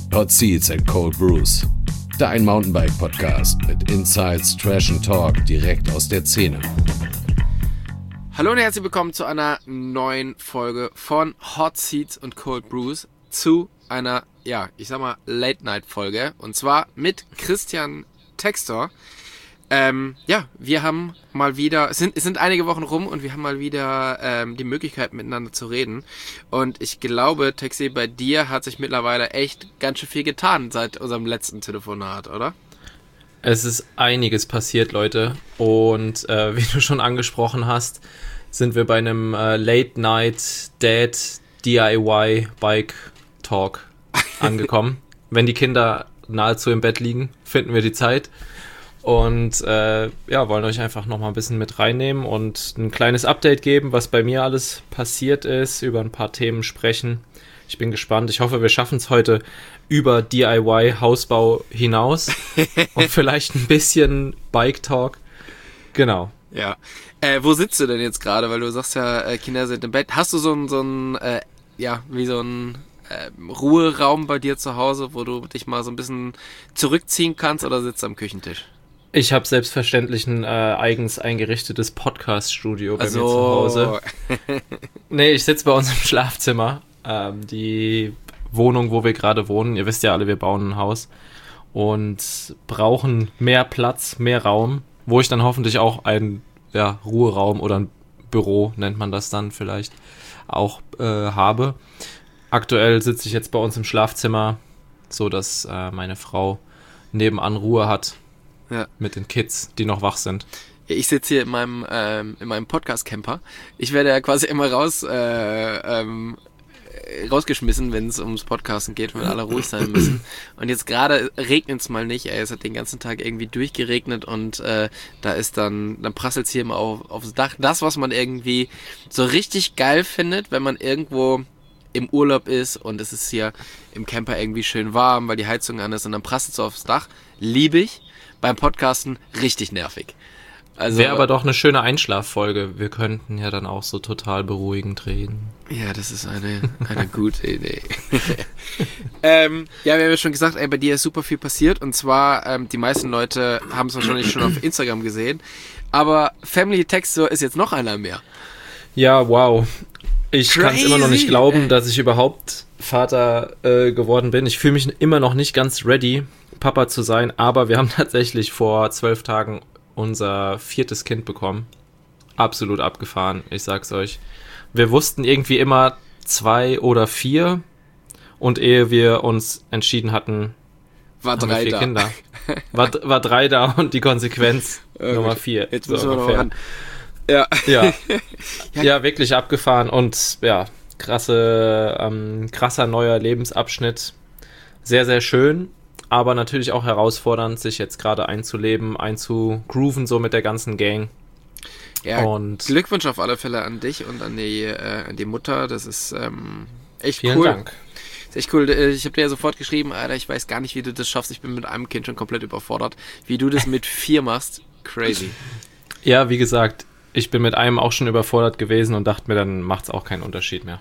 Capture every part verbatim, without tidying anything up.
Hot Seats and Cold Brews. Dein Mountainbike-Podcast mit Insights, Trash and Talk direkt aus der Szene. Hallo und herzlich willkommen zu einer neuen Folge von Hot Seats und Cold Brews, zu einer, ja, ich sag mal, Late-Night-Folge. Und zwar mit Christian Textor. Ähm, ja, wir haben mal wieder, es sind, es sind einige Wochen rum und wir haben mal wieder ähm, die Möglichkeit miteinander zu reden. Und ich glaube, Texi, bei dir hat sich mittlerweile echt ganz schön viel getan seit unserem letzten Telefonat, oder? Es ist einiges passiert, Leute. Und äh, wie du schon angesprochen hast, sind wir bei einem äh, Late-Night-Dad D I Y-Bike-Talk angekommen. Wenn die Kinder nahezu im Bett liegen, finden wir die Zeit. Und äh, ja, wollen euch einfach nochmal ein bisschen mit reinnehmen und ein kleines Update geben, was bei mir alles passiert ist, über ein paar Themen sprechen. Ich bin gespannt. Ich hoffe, wir schaffen es heute über D I Y-Hausbau hinaus und vielleicht ein bisschen Bike-Talk. Genau. Ja. Äh, wo sitzt du denn jetzt gerade? Weil du sagst ja, äh, Kinder sind im Bett. Hast du so ein, so ein äh, ja, wie so ein äh, Ruheraum bei dir zu Hause, wo du dich mal so ein bisschen zurückziehen kannst, oder sitzt du am Küchentisch? Ich habe selbstverständlich ein äh, eigens eingerichtetes Podcast-Studio bei also. mir zu Hause. Nee, ich sitze bei uns im Schlafzimmer. Ähm, die Wohnung, wo wir gerade wohnen, ihr wisst ja alle, wir bauen ein Haus und brauchen mehr Platz, mehr Raum, wo ich dann hoffentlich auch einen ja, Ruheraum oder ein Büro, nennt man das dann vielleicht, auch äh, habe. Aktuell sitze ich jetzt bei uns im Schlafzimmer, so dass äh, meine Frau nebenan Ruhe hat. Ja. Mit den Kids, die noch wach sind. Ich sitze hier in meinem ähm, in meinem Podcast-Camper. Ich werde ja quasi immer raus äh, ähm, rausgeschmissen, wenn es ums Podcasten geht, wenn alle ruhig sein müssen. Und jetzt gerade regnet es mal nicht. Ey, es hat den ganzen Tag irgendwie durchgeregnet und äh, da ist dann, dann prasselt es hier immer auf, aufs Dach. Das, was man irgendwie so richtig geil findet, wenn man irgendwo im Urlaub ist und es ist hier im Camper irgendwie schön warm, weil die Heizung an ist und dann prasselt es aufs Dach. Liebe ich. Beim Podcasten richtig nervig. Also, wäre aber doch eine schöne Einschlaffolge. Wir könnten ja dann auch so total beruhigend reden. Ja, das ist eine, eine gute Idee. ähm, ja, wir haben ja schon gesagt, ey, bei dir ist super viel passiert. Und zwar, ähm, die meisten Leute haben es wahrscheinlich schon auf Instagram gesehen. Aber Family Textor ist jetzt noch einer mehr. Ja, wow. Ich kann es immer noch nicht glauben, dass ich überhaupt Vater äh, geworden bin. Ich fühle mich immer noch nicht ganz ready, Papa zu sein, aber wir haben tatsächlich vor zwölf Tagen unser viertes Kind bekommen. Absolut abgefahren, ich sag's euch. Wir wussten irgendwie immer zwei oder vier und ehe wir uns entschieden hatten, war haben drei wir vier da. Kinder. War, war drei da und die Konsequenz oh, Nummer gut. vier. Jetzt so müssen wir noch ungefähr. ran. Ja. Ja. Ja, wirklich abgefahren und ja, krasse, ähm, krasser neuer Lebensabschnitt. Sehr, sehr schön. Aber natürlich auch herausfordernd, sich jetzt gerade einzuleben, einzugrooven, so mit der ganzen Gang. Ja, und Glückwunsch auf alle Fälle an dich und an die, äh, an die Mutter. Das ist ähm, echt vielen cool. Vielen Dank. Das ist echt cool. Ich habe dir ja sofort geschrieben, Alter, ich weiß gar nicht, wie du das schaffst. Ich bin mit einem Kind schon komplett überfordert. Wie du das mit vier machst, crazy. Ja, wie gesagt, ich bin mit einem auch schon überfordert gewesen und dachte mir, dann macht es auch keinen Unterschied mehr.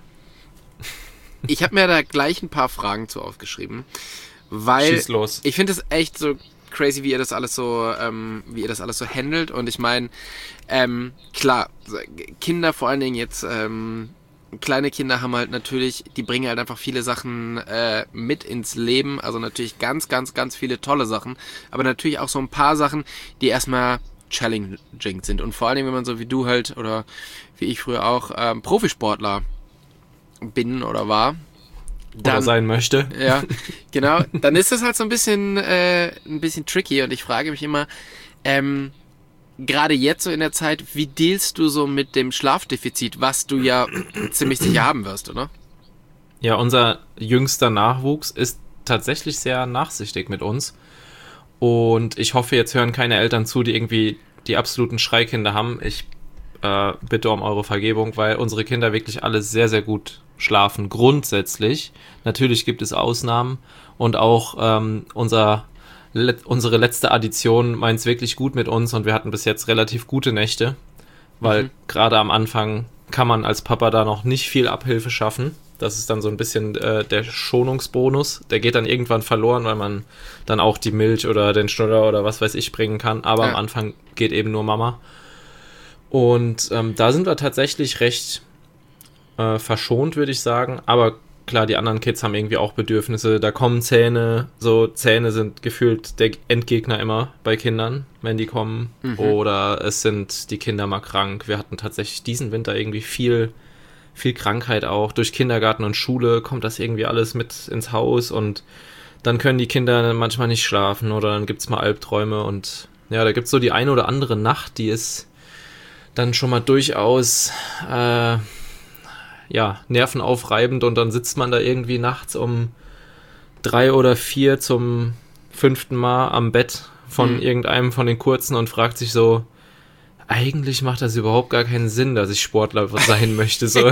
Ich habe mir da gleich ein paar Fragen zu aufgeschrieben. Weil Schieß los. Ich finde es echt so crazy, wie ihr das alles so, ähm, wie ihr das alles so handelt. Und ich meine, ähm, klar, Kinder, vor allen Dingen jetzt, ähm, kleine Kinder haben halt natürlich, die bringen halt einfach viele Sachen äh, mit ins Leben. Also natürlich ganz, ganz, ganz viele tolle Sachen. Aber natürlich auch so ein paar Sachen, die erstmal challenging sind. Und vor allen Dingen, wenn man so wie du halt, oder wie ich früher auch, ähm, Profisportler bin oder war, Dann, oder sein möchte. Ja, genau. Dann ist das halt so ein bisschen, äh, ein bisschen tricky und ich frage mich immer, ähm, gerade jetzt so in der Zeit, wie dealst du so mit dem Schlafdefizit, was du ja ziemlich sicher haben wirst, oder? Ja, unser jüngster Nachwuchs ist tatsächlich sehr nachsichtig mit uns und ich hoffe, jetzt hören keine Eltern zu, die irgendwie die absoluten Schreikinder haben. Ich äh, bitte um eure Vergebung, weil unsere Kinder wirklich alle sehr, sehr gut schlafen, grundsätzlich. Natürlich gibt es Ausnahmen und auch ähm, unser, le- unsere letzte Addition meint es wirklich gut mit uns und wir hatten bis jetzt relativ gute Nächte, weil mhm. gerade am Anfang kann man als Papa da noch nicht viel Abhilfe schaffen. Das ist dann so ein bisschen äh, der Schonungsbonus. Der geht dann irgendwann verloren, weil man dann auch die Milch oder den Schnuller oder was weiß ich bringen kann. Aber ja. am Anfang geht eben nur Mama. Und ähm, da sind wir tatsächlich recht äh, verschont, würde ich sagen. Aber klar, die anderen Kids haben irgendwie auch Bedürfnisse. Da kommen Zähne. So Zähne sind gefühlt der Endgegner immer bei Kindern, wenn die kommen. Mhm. Oder es sind die Kinder mal krank. Wir hatten tatsächlich diesen Winter irgendwie viel, viel Krankheit auch. Durch Kindergarten und Schule kommt das irgendwie alles mit ins Haus. Und dann können die Kinder manchmal nicht schlafen. Oder dann gibt es mal Albträume. Und ja, da gibt es so die eine oder andere Nacht, die ist dann schon mal durchaus äh, ja, nervenaufreibend und dann sitzt man da irgendwie nachts um drei oder vier zum fünften Mal am Bett von mhm. irgendeinem von den Kurzen und fragt sich so, eigentlich macht das überhaupt gar keinen Sinn, dass ich Sportler sein möchte. So,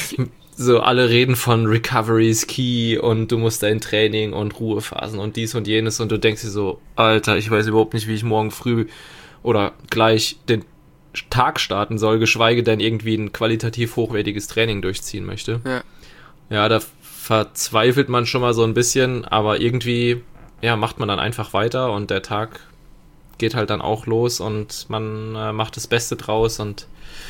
so alle reden von Recovery is key und du musst dein Training und Ruhephasen und dies und jenes und du denkst dir so, Alter, ich weiß überhaupt nicht, wie ich morgen früh oder gleich den Tag starten soll, geschweige denn irgendwie ein qualitativ hochwertiges Training durchziehen möchte. Ja. Ja, da verzweifelt man schon mal so ein bisschen, aber irgendwie, ja, macht man dann einfach weiter und der Tag geht halt dann auch los und man äh, macht das Beste draus und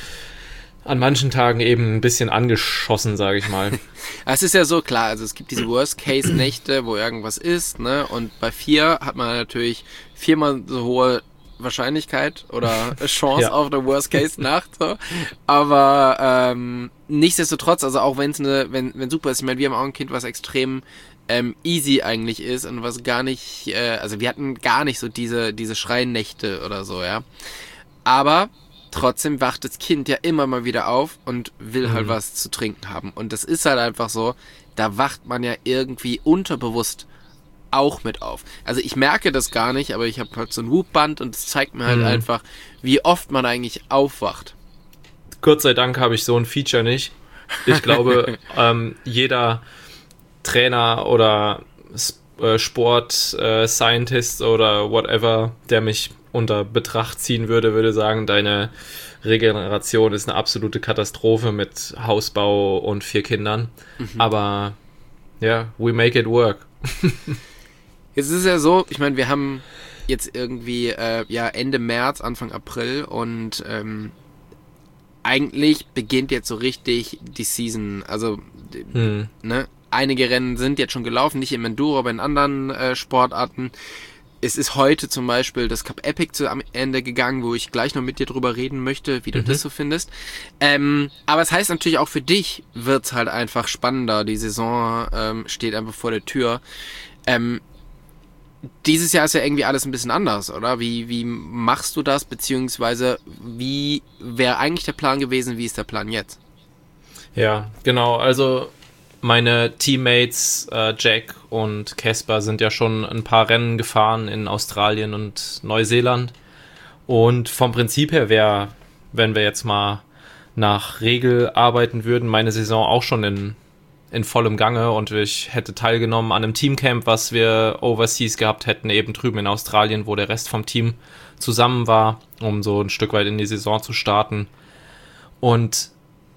an manchen Tagen eben ein bisschen angeschossen, sage ich mal. Es ist ja so klar, also es gibt diese Worst-Case-Nächte, wo irgendwas ist, ne, und bei vier hat man natürlich viermal so hohe Wahrscheinlichkeit oder Chance ja. auf eine Worst-Case-Nacht, so. Aber ähm, nichtsdestotrotz, also auch wenn es eine, wenn wenn super ist, ich meine, wir haben auch ein Kind, was extrem ähm, easy eigentlich ist und was gar nicht, äh, also wir hatten gar nicht so diese diese Schreinächte oder so, ja. Aber trotzdem wacht das Kind ja immer mal wieder auf und will mhm. halt was zu trinken haben. Und das ist halt einfach so, da wacht man ja irgendwie unterbewusst auch mit auf. Also ich merke das gar nicht, aber ich habe halt so ein Whoop-Band und es zeigt mir halt mhm. einfach, wie oft man eigentlich aufwacht. Gott sei Dank habe ich so ein Feature nicht. Ich glaube, ähm, jeder Trainer oder äh, Sport-Scientist äh, oder whatever, der mich unter Betracht ziehen würde, würde sagen, deine Regeneration ist eine absolute Katastrophe mit Hausbau und vier Kindern. Mhm. Aber ja, we make it work. Jetzt ist es ja so, ich meine, wir haben jetzt irgendwie äh, ja Ende März, Anfang April und ähm, eigentlich beginnt jetzt so richtig die Season. Also hm. ne, einige Rennen sind jetzt schon gelaufen, nicht im Enduro, aber in anderen äh, Sportarten. Es ist heute zum Beispiel das Cup Epic zu am Ende gegangen, wo ich gleich noch mit dir drüber reden möchte, wie du mhm. das so findest. Ähm, aber es heißt natürlich auch für dich wird's halt einfach spannender. Die Saison ähm, steht einfach vor der Tür. Ähm, dieses Jahr ist ja irgendwie alles ein bisschen anders, oder? Wie, wie machst du das, beziehungsweise wie wäre eigentlich der Plan gewesen, wie ist der Plan jetzt? Ja, genau, also meine Teammates äh, Jack und Casper sind ja schon ein paar Rennen gefahren in Australien und Neuseeland und vom Prinzip her wäre, wenn wir jetzt mal nach Regel arbeiten würden, meine Saison auch schon in in vollem Gange und ich hätte teilgenommen an einem Teamcamp, was wir overseas gehabt hätten, eben drüben in Australien, wo der Rest vom Team zusammen war, um so ein Stück weit in die Saison zu starten. Und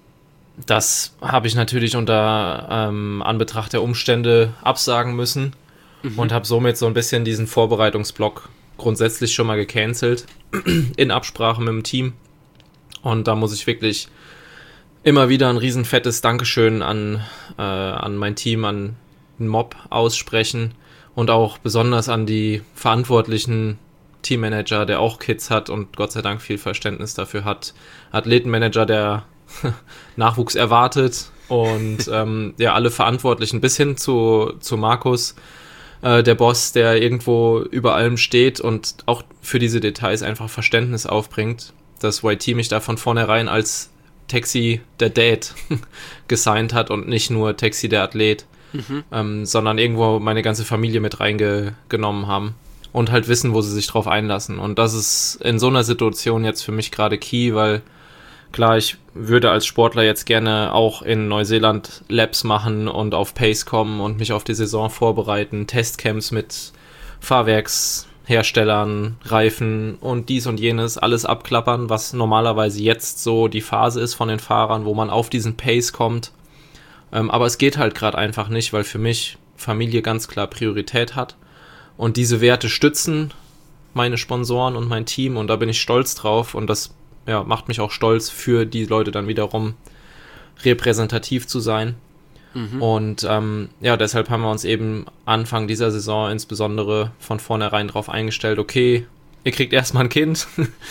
das habe ich natürlich unter ähm, Anbetracht der Umstände absagen müssen mhm. und habe somit so ein bisschen diesen Vorbereitungsblock grundsätzlich schon mal gecancelt in Absprache mit dem Team. Und da muss ich wirklich immer wieder ein riesen fettes Dankeschön an, äh, an mein Team, an den Mob aussprechen und auch besonders an die verantwortlichen Teammanager, der auch Kids hat und Gott sei Dank viel Verständnis dafür hat, Athletenmanager, der Nachwuchs erwartet und ähm, ja, alle Verantwortlichen bis hin zu, zu Markus, äh, der Boss, der irgendwo über allem steht und auch für diese Details einfach Verständnis aufbringt, dass Y T mich da von vornherein als Taxi der Dad gesigned hat und nicht nur Taxi der Athlet, mhm. ähm, sondern irgendwo meine ganze Familie mit reingenommen haben und halt wissen, wo sie sich drauf einlassen. Und das ist in so einer Situation jetzt für mich gerade key, weil klar, ich würde als Sportler jetzt gerne auch in Neuseeland Labs machen und auf Pace kommen und mich auf die Saison vorbereiten, Testcamps mit Fahrwerksherstellern, Reifen und dies und jenes, alles abklappern, was normalerweise jetzt so die Phase ist von den Fahrern, wo man auf diesen Pace kommt. Ähm, aber es geht halt gerade einfach nicht, weil für mich Familie ganz klar Priorität hat. Und diese Werte stützen meine Sponsoren und mein Team und da bin ich stolz drauf und das ja, macht mich auch stolz, für die Leute dann wiederum repräsentativ zu sein. Mhm. Und ähm, ja, deshalb haben wir uns eben Anfang dieser Saison insbesondere von vornherein darauf eingestellt, okay, ihr kriegt erstmal ein Kind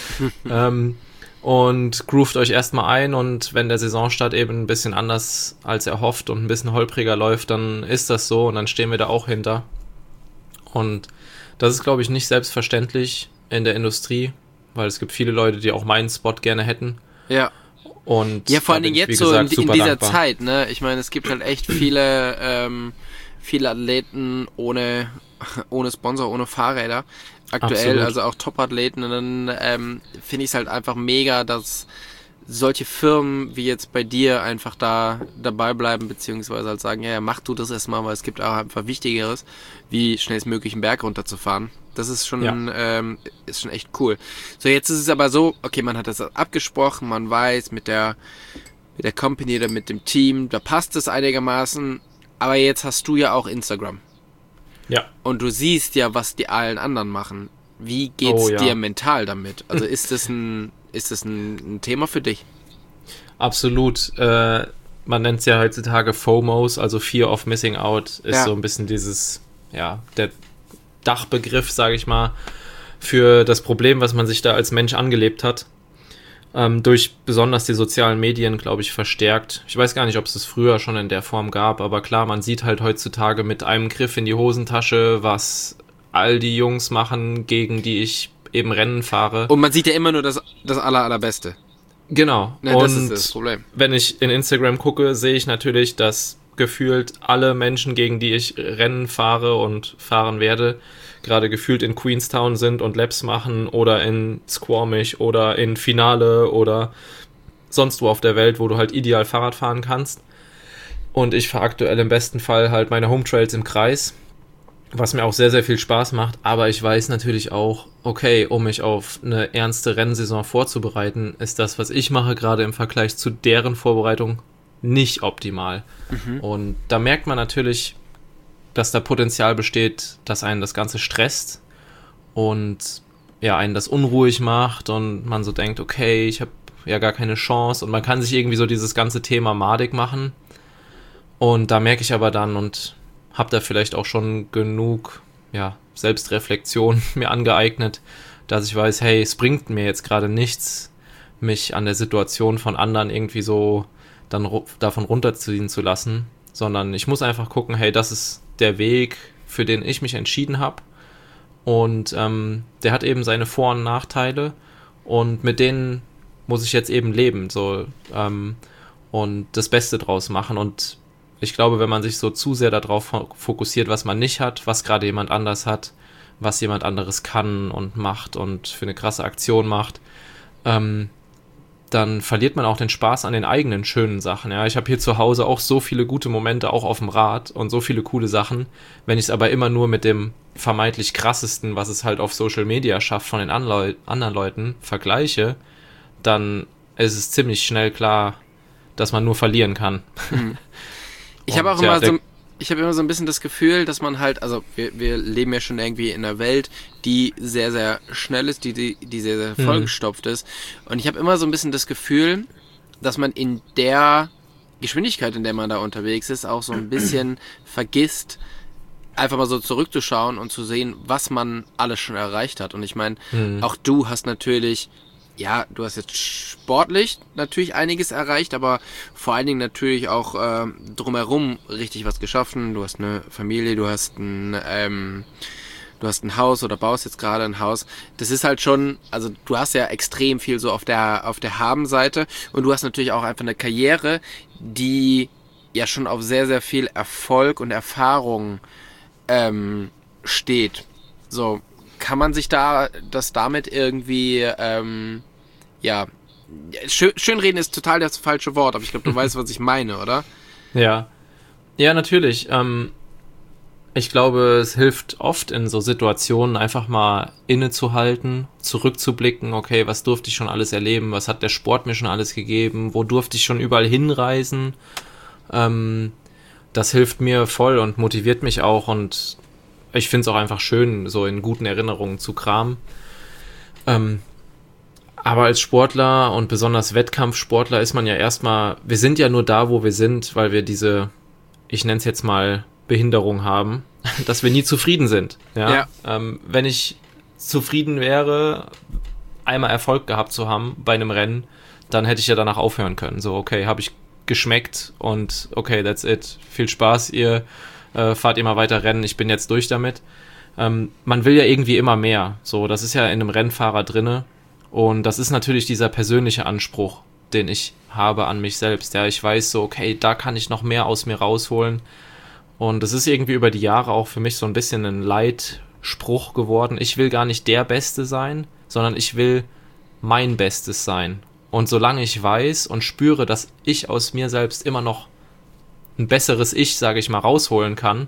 ähm, und groovt euch erstmal ein und wenn der Saisonstart eben ein bisschen anders als erhofft und ein bisschen holpriger läuft, dann ist das so und dann stehen wir da auch hinter. Und das ist, glaube ich, nicht selbstverständlich in der Industrie, weil es gibt viele Leute, die auch meinen Spot gerne hätten. Ja. Und ja, vor allen Dingen jetzt so in, in dieser dankbar. Zeit, ne? Ich meine, es gibt halt echt viele, ähm, viele Athleten ohne, ohne Sponsor, ohne Fahrräder. Aktuell, Absolut. Also auch Top-Athleten. Und dann ähm, finde ich es halt einfach mega, dass solche Firmen wie jetzt bei dir einfach da dabei bleiben, beziehungsweise halt sagen, ja, ja, mach du das erstmal, weil es gibt auch einfach Wichtigeres, wie schnellstmöglich einen Berg runterzufahren. Das ist schon, ja. ähm, ist schon echt cool. So, jetzt ist es aber so, okay, man hat das abgesprochen, man weiß mit der, mit der Company oder mit dem Team, da passt es einigermaßen, aber jetzt hast du ja auch Instagram. Ja. Und du siehst ja, was die allen anderen machen. Wie geht's oh, ja. dir mental damit? Also ist das ein, ist das ein, ein Thema für dich? Absolut. Äh, man nennt es ja heutzutage FOMOs, also Fear of Missing Out, ist ja. so ein bisschen dieses, ja, der Dachbegriff, sage ich mal, für das Problem, was man sich da als Mensch angelebt hat. Ähm, durch besonders die sozialen Medien, glaube ich, verstärkt. Ich weiß gar nicht, ob es das früher schon in der Form gab, aber klar, man sieht halt heutzutage mit einem Griff in die Hosentasche, was all die Jungs machen, gegen die ich eben Rennen fahre. Und man sieht ja immer nur das, das aller, allerbeste. Genau. Ja, und das ist das Problem. Wenn ich in Instagram gucke, sehe ich natürlich, dass gefühlt alle Menschen, gegen die ich Rennen fahre und fahren werde, gerade gefühlt in Queenstown sind und Laps machen oder in Squamish oder in Finale oder sonst wo auf der Welt, wo du halt ideal Fahrrad fahren kannst. Und ich fahre aktuell im besten Fall halt meine Home Trails im Kreis, was mir auch sehr, sehr viel Spaß macht. Aber ich weiß natürlich auch, okay, um mich auf eine ernste Rennsaison vorzubereiten, ist das, was ich mache, gerade im Vergleich zu deren Vorbereitung nicht optimal. Mhm. Und da merkt man natürlich, dass da Potenzial besteht, dass einen das Ganze stresst und ja, einen das unruhig macht und man so denkt, okay, ich habe ja gar keine Chance und man kann sich irgendwie so dieses ganze Thema madig machen und da merke ich aber dann und habe da vielleicht auch schon genug ja, Selbstreflexion mir angeeignet, dass ich weiß, hey, es bringt mir jetzt gerade nichts, mich an der Situation von anderen irgendwie so dann ru- davon runterziehen zu lassen, sondern ich muss einfach gucken, hey, das ist der Weg, für den ich mich entschieden habe und ähm, der hat eben seine Vor- und Nachteile und mit denen muss ich jetzt eben leben so ähm, und das Beste draus machen und ich glaube, wenn man sich so zu sehr darauf fokussiert, was man nicht hat, was gerade jemand anders hat, was jemand anderes kann und macht und für eine krasse Aktion macht, ähm, dann verliert man auch den Spaß an den eigenen schönen Sachen. Ja, ich habe hier zu Hause auch so viele gute Momente, auch auf dem Rad und so viele coole Sachen. Wenn ich es aber immer nur mit dem vermeintlich krassesten, was es halt auf Social Media schafft, von den Anleu- anderen Leuten vergleiche, dann ist es ziemlich schnell klar, dass man nur verlieren kann. Mhm. Ich habe auch immer so, ich habe immer so ein bisschen das Gefühl, dass man halt, also wir, wir leben ja schon irgendwie in einer Welt, die sehr, sehr schnell ist, die, die, die sehr, sehr vollgestopft ist. Und ich habe immer so ein bisschen das Gefühl, dass man in der Geschwindigkeit, in der man da unterwegs ist, auch so ein bisschen vergisst, einfach mal so zurückzuschauen und zu sehen, was man alles schon erreicht hat. Und ich meine, mhm. auch du hast natürlich, ja, du hast jetzt sportlich natürlich einiges erreicht, aber vor allen Dingen natürlich auch äh, drumherum richtig was geschaffen. Du hast eine Familie, du hast ein, ähm, du hast ein Haus oder baust jetzt gerade ein Haus. Das ist halt schon, also du hast ja extrem viel so auf der auf der Haben-Seite und du hast natürlich auch einfach eine Karriere, die ja schon auf sehr, sehr viel Erfolg und Erfahrung ähm, steht. So, kann man sich da das damit irgendwie ähm, ja, schön, schönreden ist total das falsche Wort, aber ich glaube, du weißt, was ich meine, oder? Ja, ja, natürlich. Ähm, ich glaube, es hilft oft in so Situationen einfach mal innezuhalten, zurückzublicken, okay, was durfte ich schon alles erleben, was hat der Sport mir schon alles gegeben, wo durfte ich schon überall hinreisen, Ähm, das hilft mir voll und motiviert mich auch und ich finde es auch einfach schön, so in guten Erinnerungen zu kramen. Ähm, aber als Sportler und besonders Wettkampfsportler ist man ja erstmal, wir sind ja nur da, wo wir sind, weil wir diese, ich nenne es jetzt mal Behinderung haben, dass wir nie zufrieden sind. Ja? Ja. Ähm, wenn ich zufrieden wäre, einmal Erfolg gehabt zu haben bei einem Rennen, dann hätte ich ja danach aufhören können. So, okay, habe ich geschmeckt und okay, that's it. Viel Spaß, ihr äh, fahrt immer weiter Rennen, ich bin jetzt durch damit. Ähm, man will ja irgendwie immer mehr. So, das ist ja in einem Rennfahrer drinne und das ist natürlich dieser persönliche Anspruch, den ich habe an mich selbst. Ja, ich weiß so, okay, da kann ich noch mehr aus mir rausholen und es ist irgendwie über die Jahre auch für mich so ein bisschen ein Leitspruch geworden. Ich will gar nicht der Beste sein, sondern ich will mein Bestes sein. Und solange ich weiß und spüre, dass ich aus mir selbst immer noch ein besseres Ich, sage ich mal, rausholen kann,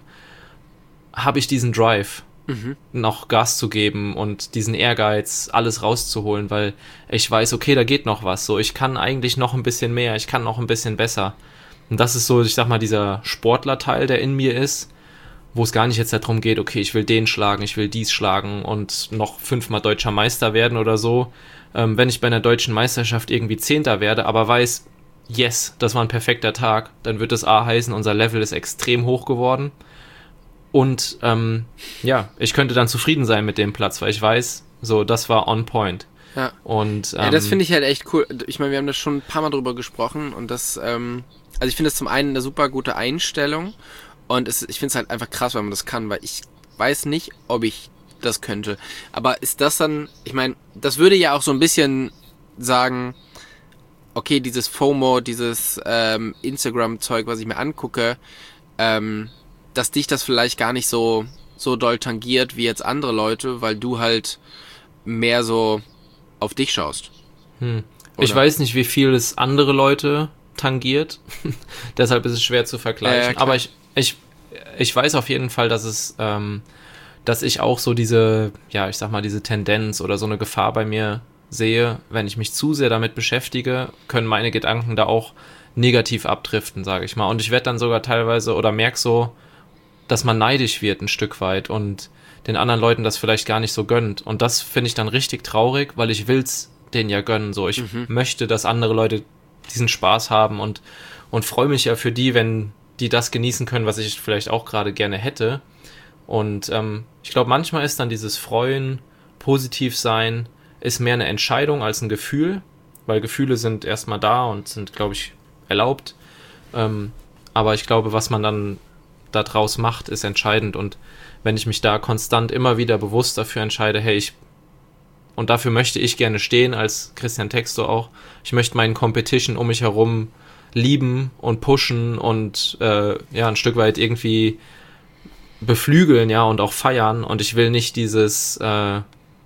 habe ich diesen Drive, mhm. noch Gas zu geben und diesen Ehrgeiz, alles rauszuholen, weil ich weiß, okay, da geht noch was. So, ich kann eigentlich noch ein bisschen mehr, ich kann noch ein bisschen besser. Und das ist so, ich sag mal, dieser Sportlerteil, der in mir ist, wo es gar nicht jetzt darum geht, okay, ich will den schlagen, ich will dies schlagen und noch fünfmal deutscher Meister werden oder so. Ähm, wenn ich bei einer deutschen Meisterschaft irgendwie Zehnter werde, aber weiß, yes, das war ein perfekter Tag, dann wird das A heißen, unser Level ist extrem hoch geworden. Und ähm, ja, ich könnte dann zufrieden sein mit dem Platz, weil ich weiß, so, das war on point. Ja, und, ähm, ja das finde ich halt echt cool. Ich meine, wir haben da schon ein paar Mal drüber gesprochen und das, ähm, also ich finde das zum einen eine super gute Einstellung und es, ich finde es halt einfach krass, wenn man das kann, weil ich weiß nicht, ob ich das könnte. Aber ist das dann, ich meine, das würde ja auch so ein bisschen sagen, okay, dieses FOMO, dieses ähm, Instagram-Zeug, was ich mir angucke, ähm, dass dich das vielleicht gar nicht so, so doll tangiert wie jetzt andere Leute, weil du halt mehr so auf dich schaust. Hm. Ich weiß nicht, wie viel es andere Leute tangiert. Deshalb ist es schwer zu vergleichen. Äh, Aber ich, ich, ich weiß auf jeden Fall, dass es, ähm, dass ich auch so diese, ja, ich sag mal, diese Tendenz oder so eine Gefahr bei mir sehe, wenn ich mich zu sehr damit beschäftige, können meine Gedanken da auch negativ abdriften, sage ich mal. Und ich werde dann sogar teilweise oder merke so, dass man neidisch wird ein Stück weit und den anderen Leuten das vielleicht gar nicht so gönnt. Und das finde ich dann richtig traurig, weil ich will's denen ja gönnen. So, ich mhm. möchte, dass andere Leute diesen Spaß haben und, und freue mich ja für die, wenn die das genießen können, was ich vielleicht auch gerade gerne hätte. Und ähm, ich glaube, manchmal ist dann dieses Freuen, positiv sein, ist mehr eine Entscheidung als ein Gefühl, weil Gefühle sind erstmal da und sind, glaube ich, erlaubt. Ähm, aber ich glaube, was man dann da draus macht, ist entscheidend. Und wenn ich mich da konstant immer wieder bewusst dafür entscheide, hey, ich, und dafür möchte ich gerne stehen, als Christian Textor auch, ich möchte meinen Competition um mich herum lieben und pushen und äh, ja, ein Stück weit irgendwie beflügeln, ja, und auch feiern. Und ich will nicht dieses äh,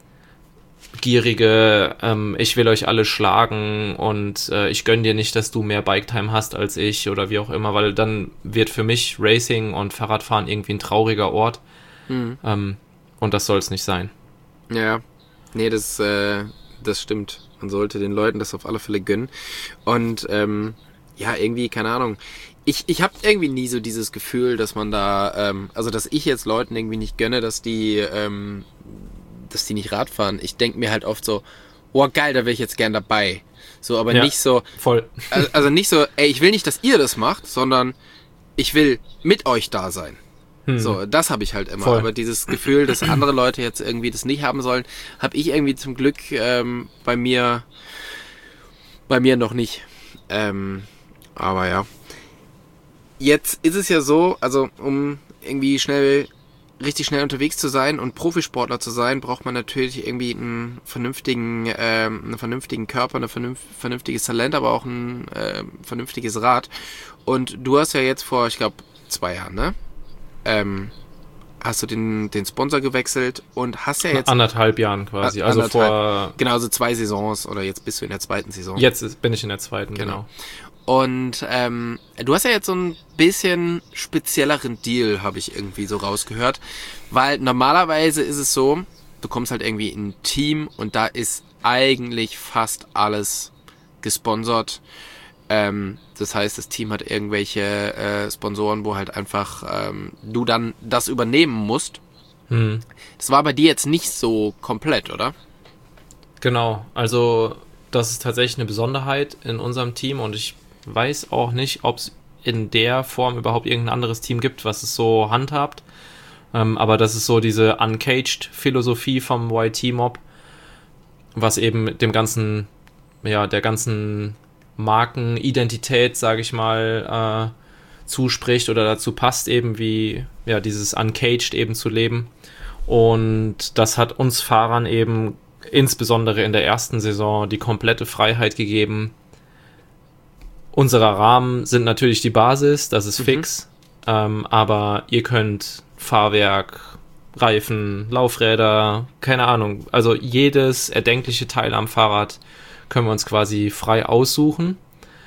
gierige, ähm, ich will euch alle schlagen und äh, ich gönn dir nicht, dass du mehr Bike-Time hast als ich oder wie auch immer, weil dann wird für mich Racing und Fahrradfahren irgendwie ein trauriger Ort. Mhm. Ähm, und das soll es nicht sein. Ja, nee, das, äh, das stimmt. Man sollte den Leuten das auf alle Fälle gönnen. Und ähm, ja, irgendwie, keine Ahnung, ich, ich habe irgendwie nie so dieses Gefühl, dass man da, ähm, also dass ich jetzt Leuten irgendwie nicht gönne, dass die, ähm, dass die nicht Rad fahren. Ich denke mir halt oft so, oh geil, da wäre ich jetzt gern dabei. So, aber ja, nicht so, voll. Also, also nicht so, ey, ich will nicht, dass ihr das macht, sondern ich will mit euch da sein. Hm. So, das habe ich halt immer. Voll. Aber dieses Gefühl, dass andere Leute jetzt irgendwie das nicht haben sollen, habe ich irgendwie zum Glück ähm, bei mir, bei mir noch nicht. Ähm, aber ja. Jetzt ist es ja so, also um irgendwie schnell, richtig schnell unterwegs zu sein und Profisportler zu sein, braucht man natürlich irgendwie einen vernünftigen, ähm, einen vernünftigen Körper, ein vernünf- vernünftiges Talent, aber auch ein äh, vernünftiges Rad. Und du hast ja jetzt vor, ich glaube, zwei Jahren, ne? Ähm, hast du den, den Sponsor gewechselt und hast ja jetzt... Anderthalb Jahren quasi, also vor... Genau, also zwei Saisons oder jetzt bist du in der zweiten Saison. Jetzt ist, bin ich in der zweiten, genau. genau. Und ähm, du hast ja jetzt so ein bisschen spezielleren Deal, habe ich irgendwie so rausgehört, weil normalerweise ist es so, du kommst halt irgendwie in ein Team und da ist eigentlich fast alles gesponsert. Ähm, das heißt, das Team hat irgendwelche äh, Sponsoren, wo halt einfach ähm, du dann das übernehmen musst. Hm. Das war bei dir jetzt nicht so komplett, oder? Genau, also das ist tatsächlich eine Besonderheit in unserem Team und ich weiß auch nicht, ob es in der Form überhaupt irgendein anderes Team gibt, was es so handhabt. Ähm, aber das ist so diese Uncaged-Philosophie vom Y T-Mob, was eben dem ganzen, ja, der ganzen Markenidentität, sage ich mal, äh, zuspricht oder dazu passt eben, wie ja dieses Uncaged eben zu leben. Und das hat uns Fahrern eben insbesondere in der ersten Saison die komplette Freiheit gegeben. Unsere Rahmen sind natürlich die Basis, das ist mhm. fix, ähm, aber ihr könnt Fahrwerk, Reifen, Laufräder, keine Ahnung, also jedes erdenkliche Teil am Fahrrad können wir uns quasi frei aussuchen.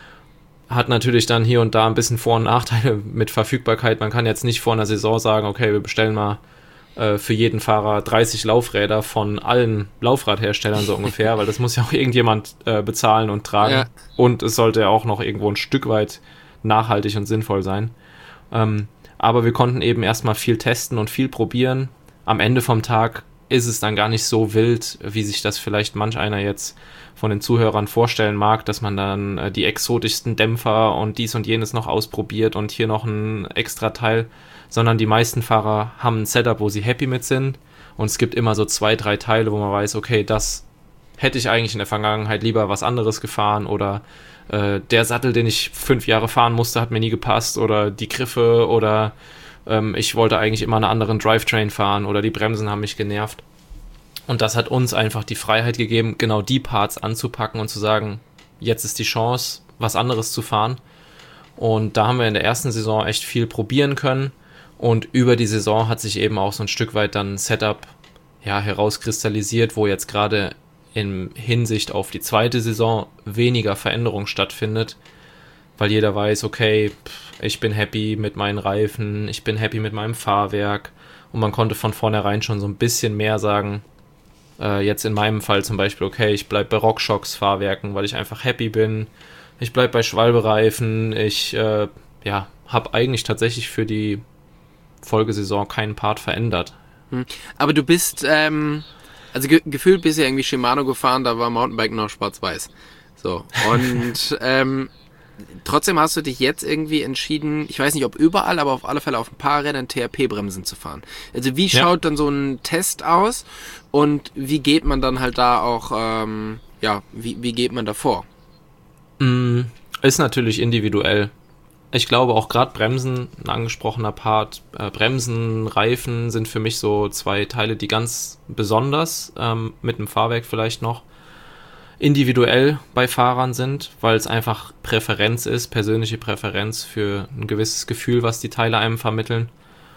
Hat natürlich dann hier und da ein bisschen Vor- und Nachteile mit Verfügbarkeit. Man kann jetzt nicht vor einer Saison sagen, okay, wir bestellen mal äh, für jeden Fahrer dreißig Laufräder von allen Laufradherstellern so ungefähr, weil das muss ja auch irgendjemand äh, bezahlen und tragen. Ja. Und es sollte ja auch noch irgendwo ein Stück weit nachhaltig und sinnvoll sein. Ähm, aber wir konnten eben erstmal viel testen und viel probieren. Am Ende vom Tag ist es dann gar nicht so wild, wie sich das vielleicht manch einer jetzt von den Zuhörern vorstellen mag, dass man dann äh, die exotischsten Dämpfer und dies und jenes noch ausprobiert und hier noch ein extra Teil, sondern die meisten Fahrer haben ein Setup, wo sie happy mit sind und es gibt immer so zwei, drei Teile, wo man weiß, okay, das hätte ich eigentlich in der Vergangenheit lieber was anderes gefahren oder äh, der Sattel, den ich fünf Jahre fahren musste, hat mir nie gepasst oder die Griffe oder ähm, ich wollte eigentlich immer einen anderen Drivetrain fahren oder die Bremsen haben mich genervt. Und das hat uns einfach die Freiheit gegeben, genau die Parts anzupacken und zu sagen, jetzt ist die Chance, was anderes zu fahren. Und da haben wir in der ersten Saison echt viel probieren können. Und über die Saison hat sich eben auch so ein Stück weit dann ein Setup ja, herauskristallisiert, wo jetzt gerade in Hinsicht auf die zweite Saison weniger Veränderung stattfindet, weil jeder weiß, okay, ich bin happy mit meinen Reifen, ich bin happy mit meinem Fahrwerk. Und man konnte von vornherein schon so ein bisschen mehr sagen, jetzt in meinem Fall zum Beispiel, okay, ich bleibe bei RockShox Fahrwerken, weil ich einfach happy bin. Ich bleibe bei Schwalbe-Reifen. Ich äh, ja, habe eigentlich tatsächlich für die Folgesaison keinen Part verändert. Aber du bist, ähm, also ge- gefühlt bist du ja irgendwie Shimano gefahren, da war Mountainbike noch schwarz-weiß. So, und ähm, trotzdem hast du dich jetzt irgendwie entschieden, ich weiß nicht, ob überall, aber auf alle Fälle auf ein paar Rädern T R P-Bremsen zu fahren. Also wie schaut ja. dann so ein Test aus und wie geht man dann halt da auch, ähm, ja, wie, wie geht man da vor? Mm, ist natürlich individuell. Ich glaube auch gerade Bremsen, ein angesprochener Part, äh, Bremsen, Reifen sind für mich so zwei Teile, die ganz besonders ähm, mit dem Fahrwerk vielleicht noch individuell bei Fahrern sind, weil es einfach Präferenz ist, persönliche Präferenz für ein gewisses Gefühl, was die Teile einem vermitteln.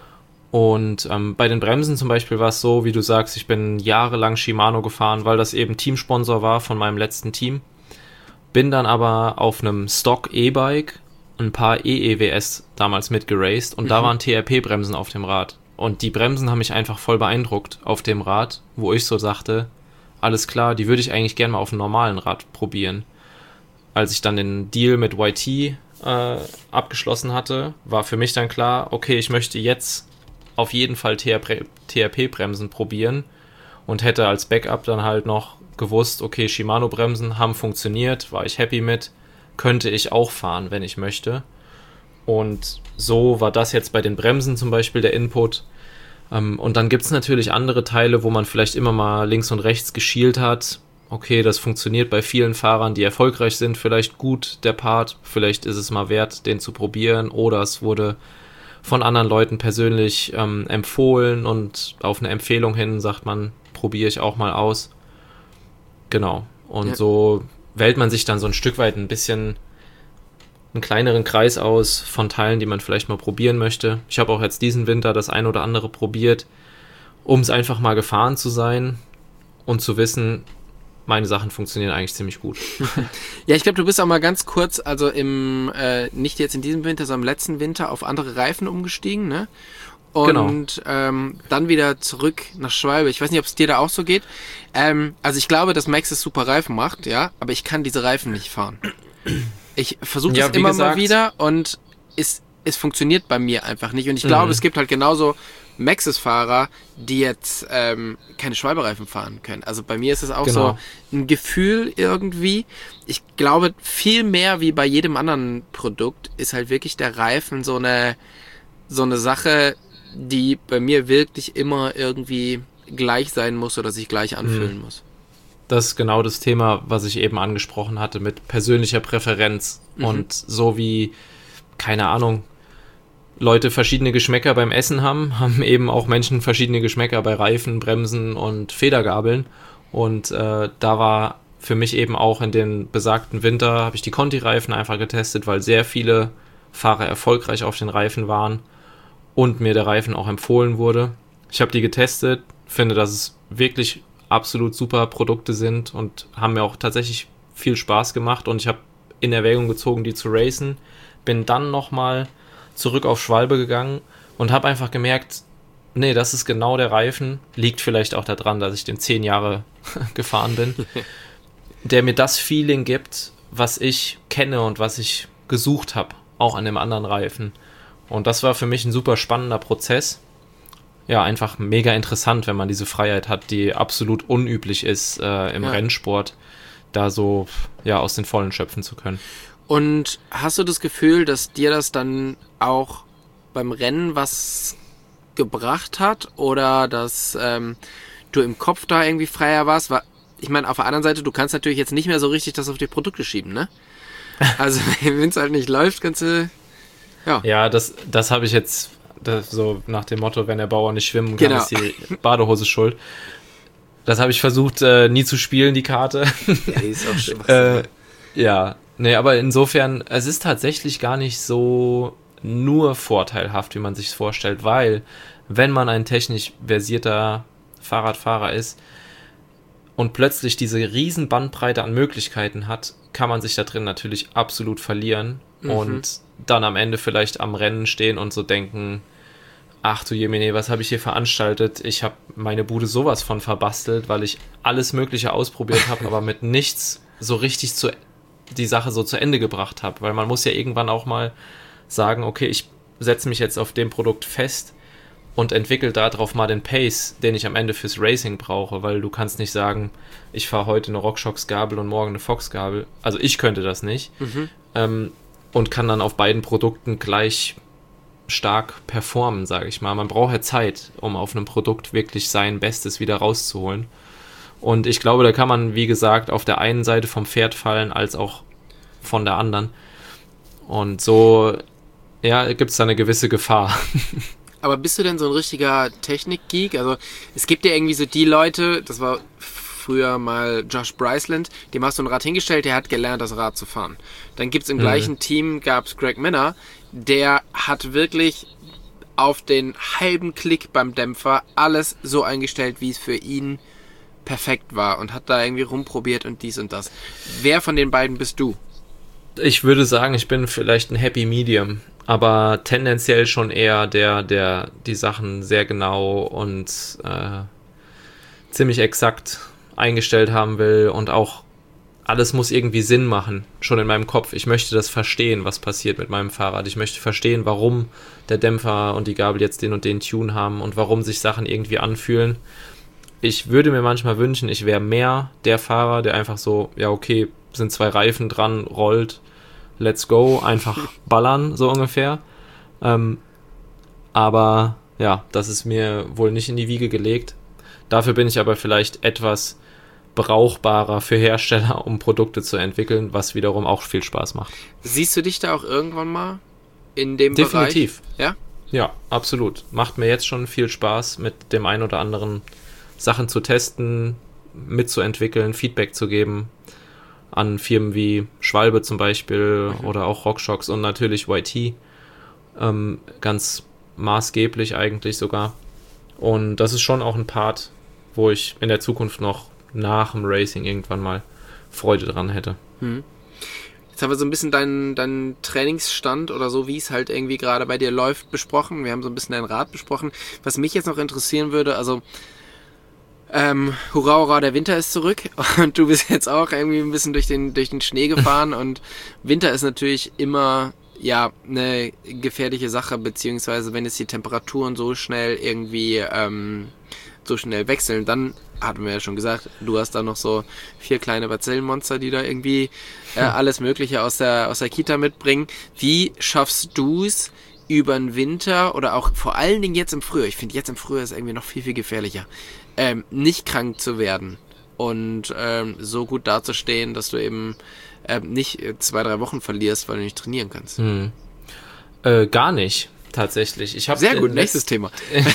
Und ähm, bei den Bremsen zum Beispiel war es so, wie du sagst, ich bin jahrelang Shimano gefahren, weil das eben Teamsponsor war von meinem letzten Team. Bin dann aber auf einem Stock-E-Bike ein paar E E W S damals mitgeraced und mhm. da waren T R P-Bremsen auf dem Rad. Und die Bremsen haben mich einfach voll beeindruckt auf dem Rad, wo ich so sagte, alles klar, die würde ich eigentlich gerne mal auf einem normalen Rad probieren. Als ich dann den Deal mit Y T äh, abgeschlossen hatte, war für mich dann klar, okay, ich möchte jetzt auf jeden Fall T R P-Bremsen probieren und hätte als Backup dann halt noch gewusst, okay, Shimano-Bremsen haben funktioniert, war ich happy mit, könnte ich auch fahren, wenn ich möchte. Und so war das jetzt bei den Bremsen zum Beispiel der Input. Und dann gibt es natürlich andere Teile, wo man vielleicht immer mal links und rechts geschielt hat. Okay, das funktioniert bei vielen Fahrern, die erfolgreich sind, vielleicht gut, der Part. Vielleicht ist es mal wert, den zu probieren. Oder es wurde von anderen Leuten persönlich ähm, empfohlen und auf eine Empfehlung hin sagt man, probiere ich auch mal aus. Genau. Und ja. so wählt man sich dann so ein Stück weit ein bisschen einen kleineren Kreis aus von Teilen, die man vielleicht mal probieren möchte. Ich habe auch jetzt diesen Winter das ein oder andere probiert, um es einfach mal gefahren zu sein und zu wissen, meine Sachen funktionieren eigentlich ziemlich gut. Ja, ich glaube, du bist auch mal ganz kurz, also im, äh, nicht jetzt in diesem Winter, sondern im letzten Winter auf andere Reifen umgestiegen, ne? Und genau. ähm, dann wieder zurück nach Schwalbe. Ich weiß nicht, ob es dir da auch so geht. Ähm, also ich glaube, dass Maxxis super Reifen macht, ja, aber ich kann diese Reifen nicht fahren. Ich versuche Ja, das wie immer gesagt- mal wieder und es, es funktioniert bei mir einfach nicht. Und ich glaube, Mhm. es gibt halt genauso Maxxis-Fahrer, die jetzt ähm, keine Schwalbereifen fahren können. Also bei mir ist es auch Genau. so ein Gefühl irgendwie. Ich glaube, viel mehr wie bei jedem anderen Produkt ist halt wirklich der Reifen so eine, so eine Sache, die bei mir wirklich immer irgendwie gleich sein muss oder sich gleich anfühlen Mhm. muss. Das ist genau das Thema, was ich eben angesprochen hatte mit persönlicher Präferenz. Mhm. Und so wie, keine Ahnung, Leute verschiedene Geschmäcker beim Essen haben, haben eben auch Menschen verschiedene Geschmäcker bei Reifen, Bremsen und Federgabeln. Und äh, da war für mich eben auch in den besagten Winter, habe ich die Conti-Reifen einfach getestet, weil sehr viele Fahrer erfolgreich auf den Reifen waren und mir der Reifen auch empfohlen wurde. Ich habe die getestet, finde, dass es wirklich absolut super Produkte sind und haben mir auch tatsächlich viel Spaß gemacht und ich habe in Erwägung gezogen, die zu racen. Bin dann nochmal zurück auf Schwalbe gegangen und habe einfach gemerkt, nee, das ist genau der Reifen. Liegt vielleicht auch daran, dass ich den zehn Jahre gefahren bin, der mir das Feeling gibt, was ich kenne und was ich gesucht habe, auch an dem anderen Reifen. Und das war für mich ein super spannender Prozess. Ja, einfach mega interessant, wenn man diese Freiheit hat, die absolut unüblich ist äh, im Ja. Rennsport, da so ja aus den Vollen schöpfen zu können. Und hast du das Gefühl, dass dir das dann auch beim Rennen was gebracht hat oder dass ähm, du im Kopf da irgendwie freier warst? Weil, ich meine, auf der anderen Seite, du kannst natürlich jetzt nicht mehr so richtig das auf die Produkte schieben, ne? Also, wenn es halt nicht läuft, kannst du... Ja, Ja, das, das habe ich jetzt das so nach dem Motto, wenn der Bauer nicht schwimmen kann, Genau. ist die Badehose schuld. Das habe ich versucht, äh, nie zu spielen, die Karte. ja die ist auch schwach. äh, ja, nee, aber insofern, es ist tatsächlich gar nicht so nur vorteilhaft, wie man sich vorstellt, weil wenn man ein technisch versierter Fahrradfahrer ist und plötzlich diese riesen Bandbreite an Möglichkeiten hat, kann man sich da drin natürlich absolut verlieren Mhm. und dann am Ende vielleicht am Rennen stehen und so denken, ach du Jemine, was habe ich hier veranstaltet? Ich habe meine Bude sowas von verbastelt, weil ich alles Mögliche ausprobiert habe, aber mit nichts so richtig zu, die Sache so zu Ende gebracht habe. Weil man muss ja irgendwann auch mal sagen, okay, ich setze mich jetzt auf dem Produkt fest und entwickle darauf mal den Pace, den ich am Ende fürs Racing brauche, weil du kannst nicht sagen, ich fahre heute eine RockShox-Gabel und morgen eine Fox-Gabel. Also ich könnte das nicht. Mhm. Ähm, und kann dann auf beiden Produkten gleich stark performen, sage ich mal. Man braucht ja Zeit, um auf einem Produkt wirklich sein Bestes wieder rauszuholen. Und ich glaube, da kann man, wie gesagt, auf der einen Seite vom Pferd fallen, als auch von der anderen. Und so, ja, gibt es da eine gewisse Gefahr. Aber bist du denn so ein richtiger Technik-Geek? Also es gibt ja irgendwie so die Leute, das war früher mal Josh Bryceland, dem hast du ein Rad hingestellt, der hat gelernt, das Rad zu fahren. Dann gibt's im Mhm. gleichen Team, gab's Greg Minna, der hat wirklich auf den halben Klick beim Dämpfer alles so eingestellt, wie es für ihn perfekt war und hat da irgendwie rumprobiert und dies und das. Wer von den beiden bist du? Ich würde sagen, ich bin vielleicht ein Happy Medium, aber tendenziell schon eher der, der die Sachen sehr genau und äh, ziemlich exakt eingestellt haben will und auch alles muss irgendwie Sinn machen, schon in meinem Kopf. Ich möchte das verstehen, was passiert mit meinem Fahrrad. Ich möchte verstehen, warum der Dämpfer und die Gabel jetzt den und den Tune haben und warum sich Sachen irgendwie anfühlen. Ich würde mir manchmal wünschen, ich wäre mehr der Fahrer, der einfach so, ja okay, sind zwei Reifen dran, rollt, let's go, einfach ballern, so ungefähr. Ähm, aber ja, das ist mir wohl nicht in die Wiege gelegt. Dafür bin ich aber vielleicht etwas brauchbarer für Hersteller, um Produkte zu entwickeln, was wiederum auch viel Spaß macht. Siehst du dich da auch irgendwann mal in dem Definitiv. Bereich? Ja? Ja, absolut. Macht mir jetzt schon viel Spaß, mit dem ein oder anderen Sachen zu testen, mitzuentwickeln, Feedback zu geben an Firmen wie Schwalbe zum Beispiel Mhm. oder auch RockShox und natürlich Y T. Ähm, ganz maßgeblich eigentlich sogar. Und das ist schon auch ein Part, wo ich in der Zukunft noch nach dem Racing irgendwann mal Freude dran hätte. Hm. Jetzt haben wir so ein bisschen deinen, deinen Trainingsstand oder so, wie es halt irgendwie gerade bei dir läuft, besprochen. Wir haben so ein bisschen dein Rad besprochen. Was mich jetzt noch interessieren würde, also Ähm, hurra, hurra, der Winter ist zurück und du bist jetzt auch irgendwie ein bisschen durch den, durch den Schnee gefahren und Winter ist natürlich immer, ja, eine gefährliche Sache, beziehungsweise wenn es die Temperaturen so schnell irgendwie, ähm, so schnell wechseln, dann hatten wir ja schon gesagt, du hast da noch so vier kleine Bazillenmonster, die da irgendwie äh, alles Mögliche aus der, aus der Kita mitbringen. Wie schaffst du es über den Winter oder auch vor allen Dingen jetzt im Frühjahr, ich finde jetzt im Frühjahr ist irgendwie noch viel, viel gefährlicher, ähm, nicht krank zu werden und ähm, so gut dazustehen, dass du eben ähm, nicht zwei, drei Wochen verlierst, weil du nicht trainieren kannst? Hm. Äh, gar nicht, tatsächlich. Ich hab Sehr gut, den nächstes Thema.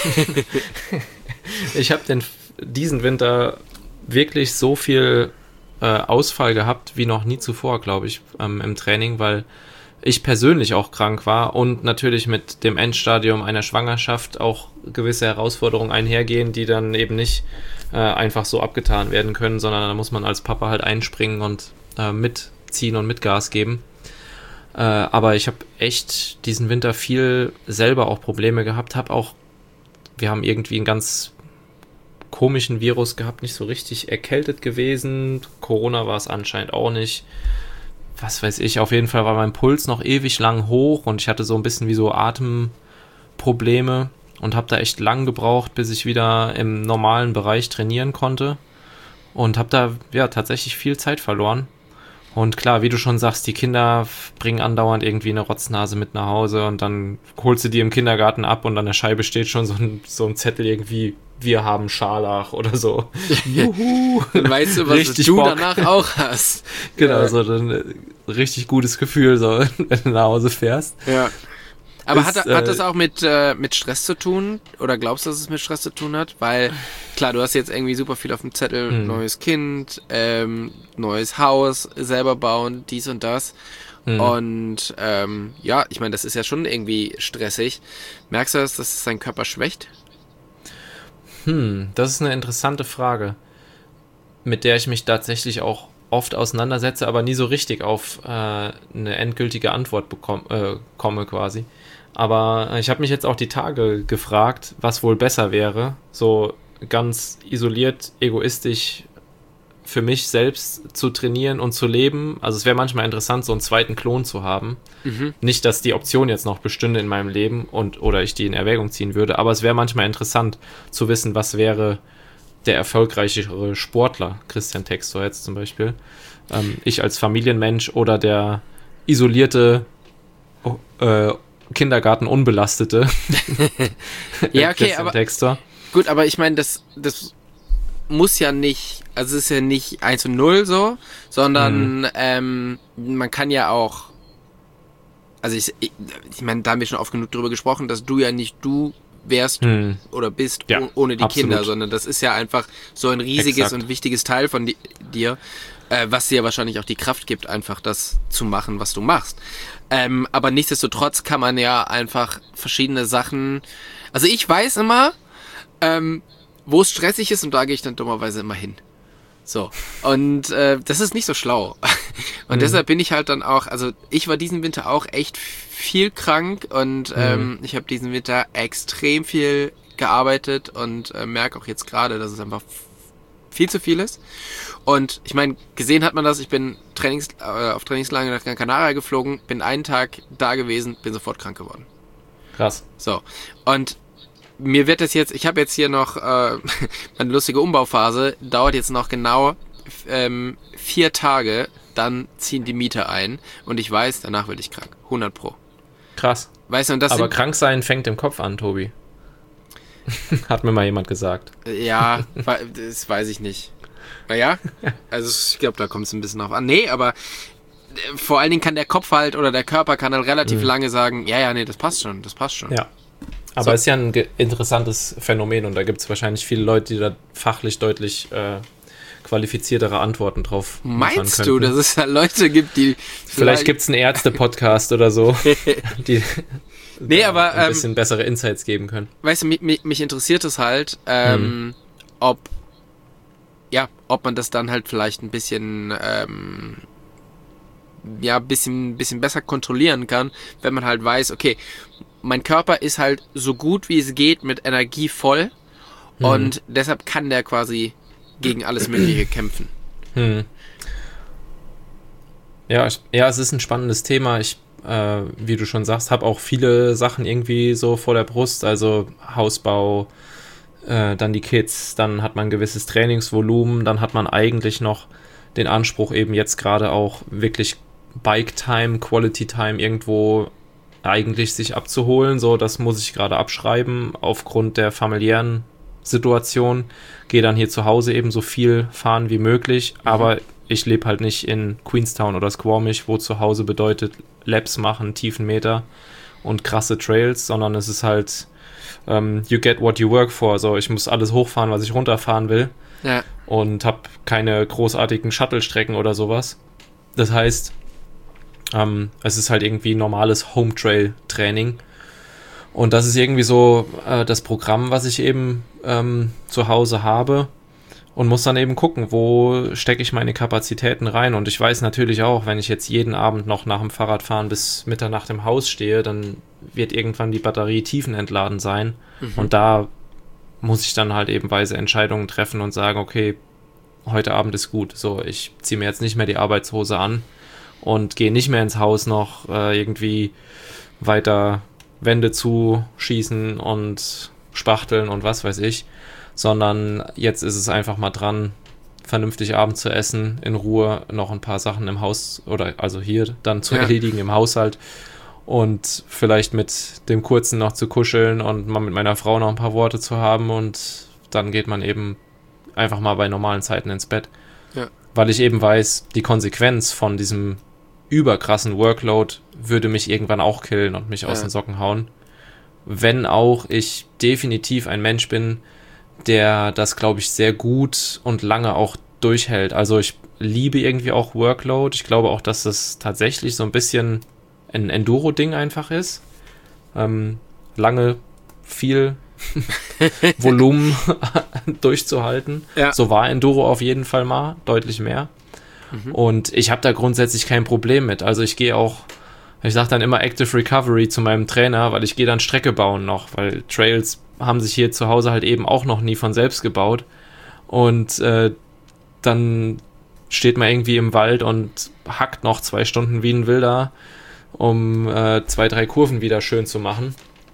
Ich habe den diesen Winter wirklich so viel äh, Ausfall gehabt wie noch nie zuvor, glaube ich, ähm, im Training, weil ich persönlich auch krank war und natürlich mit dem Endstadium einer Schwangerschaft auch gewisse Herausforderungen einhergehen, die dann eben nicht äh, einfach so abgetan werden können, sondern da muss man als Papa halt einspringen und äh, mitziehen und mit Gas geben. Äh, aber ich habe echt diesen Winter viel selber auch Probleme gehabt, habe auch, wir haben irgendwie einen ganz komischen Virus gehabt, nicht so richtig erkältet gewesen, Corona war es anscheinend auch nicht. Was weiß ich, auf jeden Fall war mein Puls noch ewig lang hoch und ich hatte so ein bisschen wie so Atemprobleme und habe da echt lang gebraucht, bis ich wieder im normalen Bereich trainieren konnte und habe da ja tatsächlich viel Zeit verloren. Und klar, wie du schon sagst, die Kinder bringen andauernd irgendwie eine Rotznase mit nach Hause und dann holst du die im Kindergarten ab und an der Scheibe steht schon so ein, so ein Zettel irgendwie, wir haben Scharlach oder so. Juhu! Dann weißt du, was Richtig du Bock. danach auch hast. Genau, Ja. so ein richtig gutes Gefühl, so, wenn du nach Hause fährst. Ja. Aber Ist, hat, hat äh, das auch mit, äh, mit Stress zu tun? Oder glaubst du, dass es mit Stress zu tun hat? Weil, klar, du hast jetzt irgendwie super viel auf dem Zettel, Hm. neues Kind, ähm, neues Haus, selber bauen, dies und das. Hm. Und ähm, ja, ich meine, das ist ja schon irgendwie stressig. Merkst du das, dass es deinen Körper schwächt? Hm, das ist eine interessante Frage, mit der ich mich tatsächlich auch oft auseinandersetze, aber nie so richtig auf äh, eine endgültige Antwort bekomm, äh, komme quasi. Aber ich habe mich jetzt auch die Tage gefragt, was wohl besser wäre, so ganz isoliert, egoistisch für mich selbst zu trainieren und zu leben. Also es wäre manchmal interessant, so einen zweiten Klon zu haben. Mhm. Nicht, dass die Option jetzt noch bestünde in meinem Leben und oder ich die in Erwägung ziehen würde, aber es wäre manchmal interessant zu wissen, was wäre der erfolgreichere Sportler, Christian Textor jetzt zum Beispiel, ähm, ich als Familienmensch oder der isolierte oh, äh, Kindergarten unbelastete Ja, okay, Christian aber Textor. gut, aber ich meine, das, das muss ja nicht, also es ist ja nicht eins und null so, sondern Mhm. ähm, man kann ja auch, also ich, ich, ich meine, da haben wir schon oft genug drüber gesprochen, dass du ja nicht du wärst Hm. oder bist Ja, oh, ohne die absolut. Kinder, sondern das ist ja einfach so ein riesiges Exakt. und wichtiges Teil von di- dir, äh, was dir wahrscheinlich auch die Kraft gibt, einfach das zu machen, was du machst. Ähm, aber nichtsdestotrotz kann man ja einfach verschiedene Sachen, also ich weiß immer, ähm, wo es stressig ist und da gehe ich dann dummerweise immer hin. So. Und äh, das ist nicht so schlau. Und Mhm. deshalb bin ich halt dann auch, also ich war diesen Winter auch echt viel krank und ähm, ich habe diesen Winter extrem viel gearbeitet und äh, merke auch jetzt gerade, dass es einfach f- viel zu viel ist. Und ich meine, gesehen hat man das, ich bin Trainings, äh, auf Trainingslager nach Gran Canaria geflogen, bin einen Tag da gewesen, bin sofort krank geworden. Krass. So. Und mir wird das jetzt, ich habe jetzt hier noch äh, eine lustige Umbauphase, dauert jetzt noch genau ähm, vier Tage, dann ziehen die Mieter ein und ich weiß, danach werde ich krank. hundert Pro. Krass. Weißt du, und das Aber sind, krank sein fängt im Kopf an, Tobi. Hat mir mal jemand gesagt. ja, wa- das weiß ich nicht. Naja, also ich glaube, da kommt es ein bisschen auf an. Nee, aber äh, vor allen Dingen kann der Kopf halt oder der Körper kann halt relativ Mhm. lange sagen, ja, ja, nee, das passt schon, das passt schon. Ja. Aber So. es ist ja ein ge- interessantes Phänomen und da gibt es wahrscheinlich viele Leute, die da fachlich deutlich äh, qualifiziertere Antworten drauf liefern Meinst könnten. du, dass es da Leute gibt, die Vielleicht gibt es einen Ärzte-Podcast oder so, die Nee, da aber, ein ähm, bisschen bessere Insights geben können. weißt du, mich, mich, mich interessiert es halt, ähm, ob, ja, ob man das dann halt vielleicht ein bisschen, ähm, ja, ein bisschen, bisschen besser kontrollieren kann, wenn man halt weiß, okay, mein Körper ist halt so gut wie es geht mit Energie voll Hm. Und deshalb kann der quasi gegen alles Mögliche kämpfen. Hm. Ja, ich, ja, es ist ein spannendes Thema. Ich, äh, wie du schon sagst, habe auch viele Sachen irgendwie so vor der Brust. Also Hausbau, äh, dann die Kids, dann hat man ein gewisses Trainingsvolumen, dann hat man eigentlich noch den Anspruch, eben jetzt gerade auch wirklich Bike-Time, Quality-Time irgendwo eigentlich sich abzuholen. So, das muss ich gerade abschreiben aufgrund der familiären Situation. Gehe dann hier zu Hause eben so viel fahren wie möglich, mhm. aber ich lebe halt nicht in Queenstown oder Squamish, wo zu Hause bedeutet Laps machen, tiefen Meter und krasse Trails, sondern es ist halt um, you get what you work for. So, ich muss alles hochfahren, was ich runterfahren will. Ja. Und habe keine großartigen Shuttle-Strecken oder sowas. Das heißt, ähm, es ist halt irgendwie normales Home-Trail-Training. Und das ist irgendwie so äh, das Programm, was ich eben ähm, zu Hause habe und muss dann eben gucken, wo stecke ich meine Kapazitäten rein. Und ich weiß natürlich auch, wenn ich jetzt jeden Abend noch nach dem Fahrradfahren bis Mitternacht im Haus stehe, dann wird irgendwann die Batterie tiefenentladen sein. Mhm. Und da muss ich dann halt eben weise Entscheidungen treffen und sagen, okay, heute Abend ist gut. So, ich ziehe mir jetzt nicht mehr die Arbeitshose an und gehe nicht mehr ins Haus noch äh, irgendwie weiter Wände zuschießen und spachteln und was weiß ich, sondern jetzt ist es einfach mal dran, vernünftig Abend zu essen, in Ruhe noch ein paar Sachen im Haus oder also hier dann zu ja. erledigen im Haushalt und vielleicht mit dem Kurzen noch zu kuscheln und mal mit meiner Frau noch ein paar Worte zu haben und dann geht man eben einfach mal bei normalen Zeiten ins Bett. Ja. Weil ich eben weiß, die Konsequenz von diesem überkrassen Workload würde mich irgendwann auch killen und mich aus ja. den Socken hauen. Wenn auch ich definitiv ein Mensch bin, der das, glaube ich, sehr gut und lange auch durchhält. Also ich liebe irgendwie auch Workload. Ich glaube auch, dass das tatsächlich so ein bisschen ein Enduro-Ding einfach ist. Ähm, lange, viel Volumen durchzuhalten. Ja. So war Enduro auf jeden Fall mal, deutlich mehr. Mhm. Und ich habe da grundsätzlich kein Problem mit. Also ich gehe auch, ich sage dann immer Active Recovery zu meinem Trainer, weil ich gehe dann Strecke bauen noch, weil Trails haben sich hier zu Hause halt eben auch noch nie von selbst gebaut. Und äh, dann steht man irgendwie im Wald und hackt noch zwei Stunden wie ein Wilder, um äh, zwei, drei Kurven wieder schön zu machen.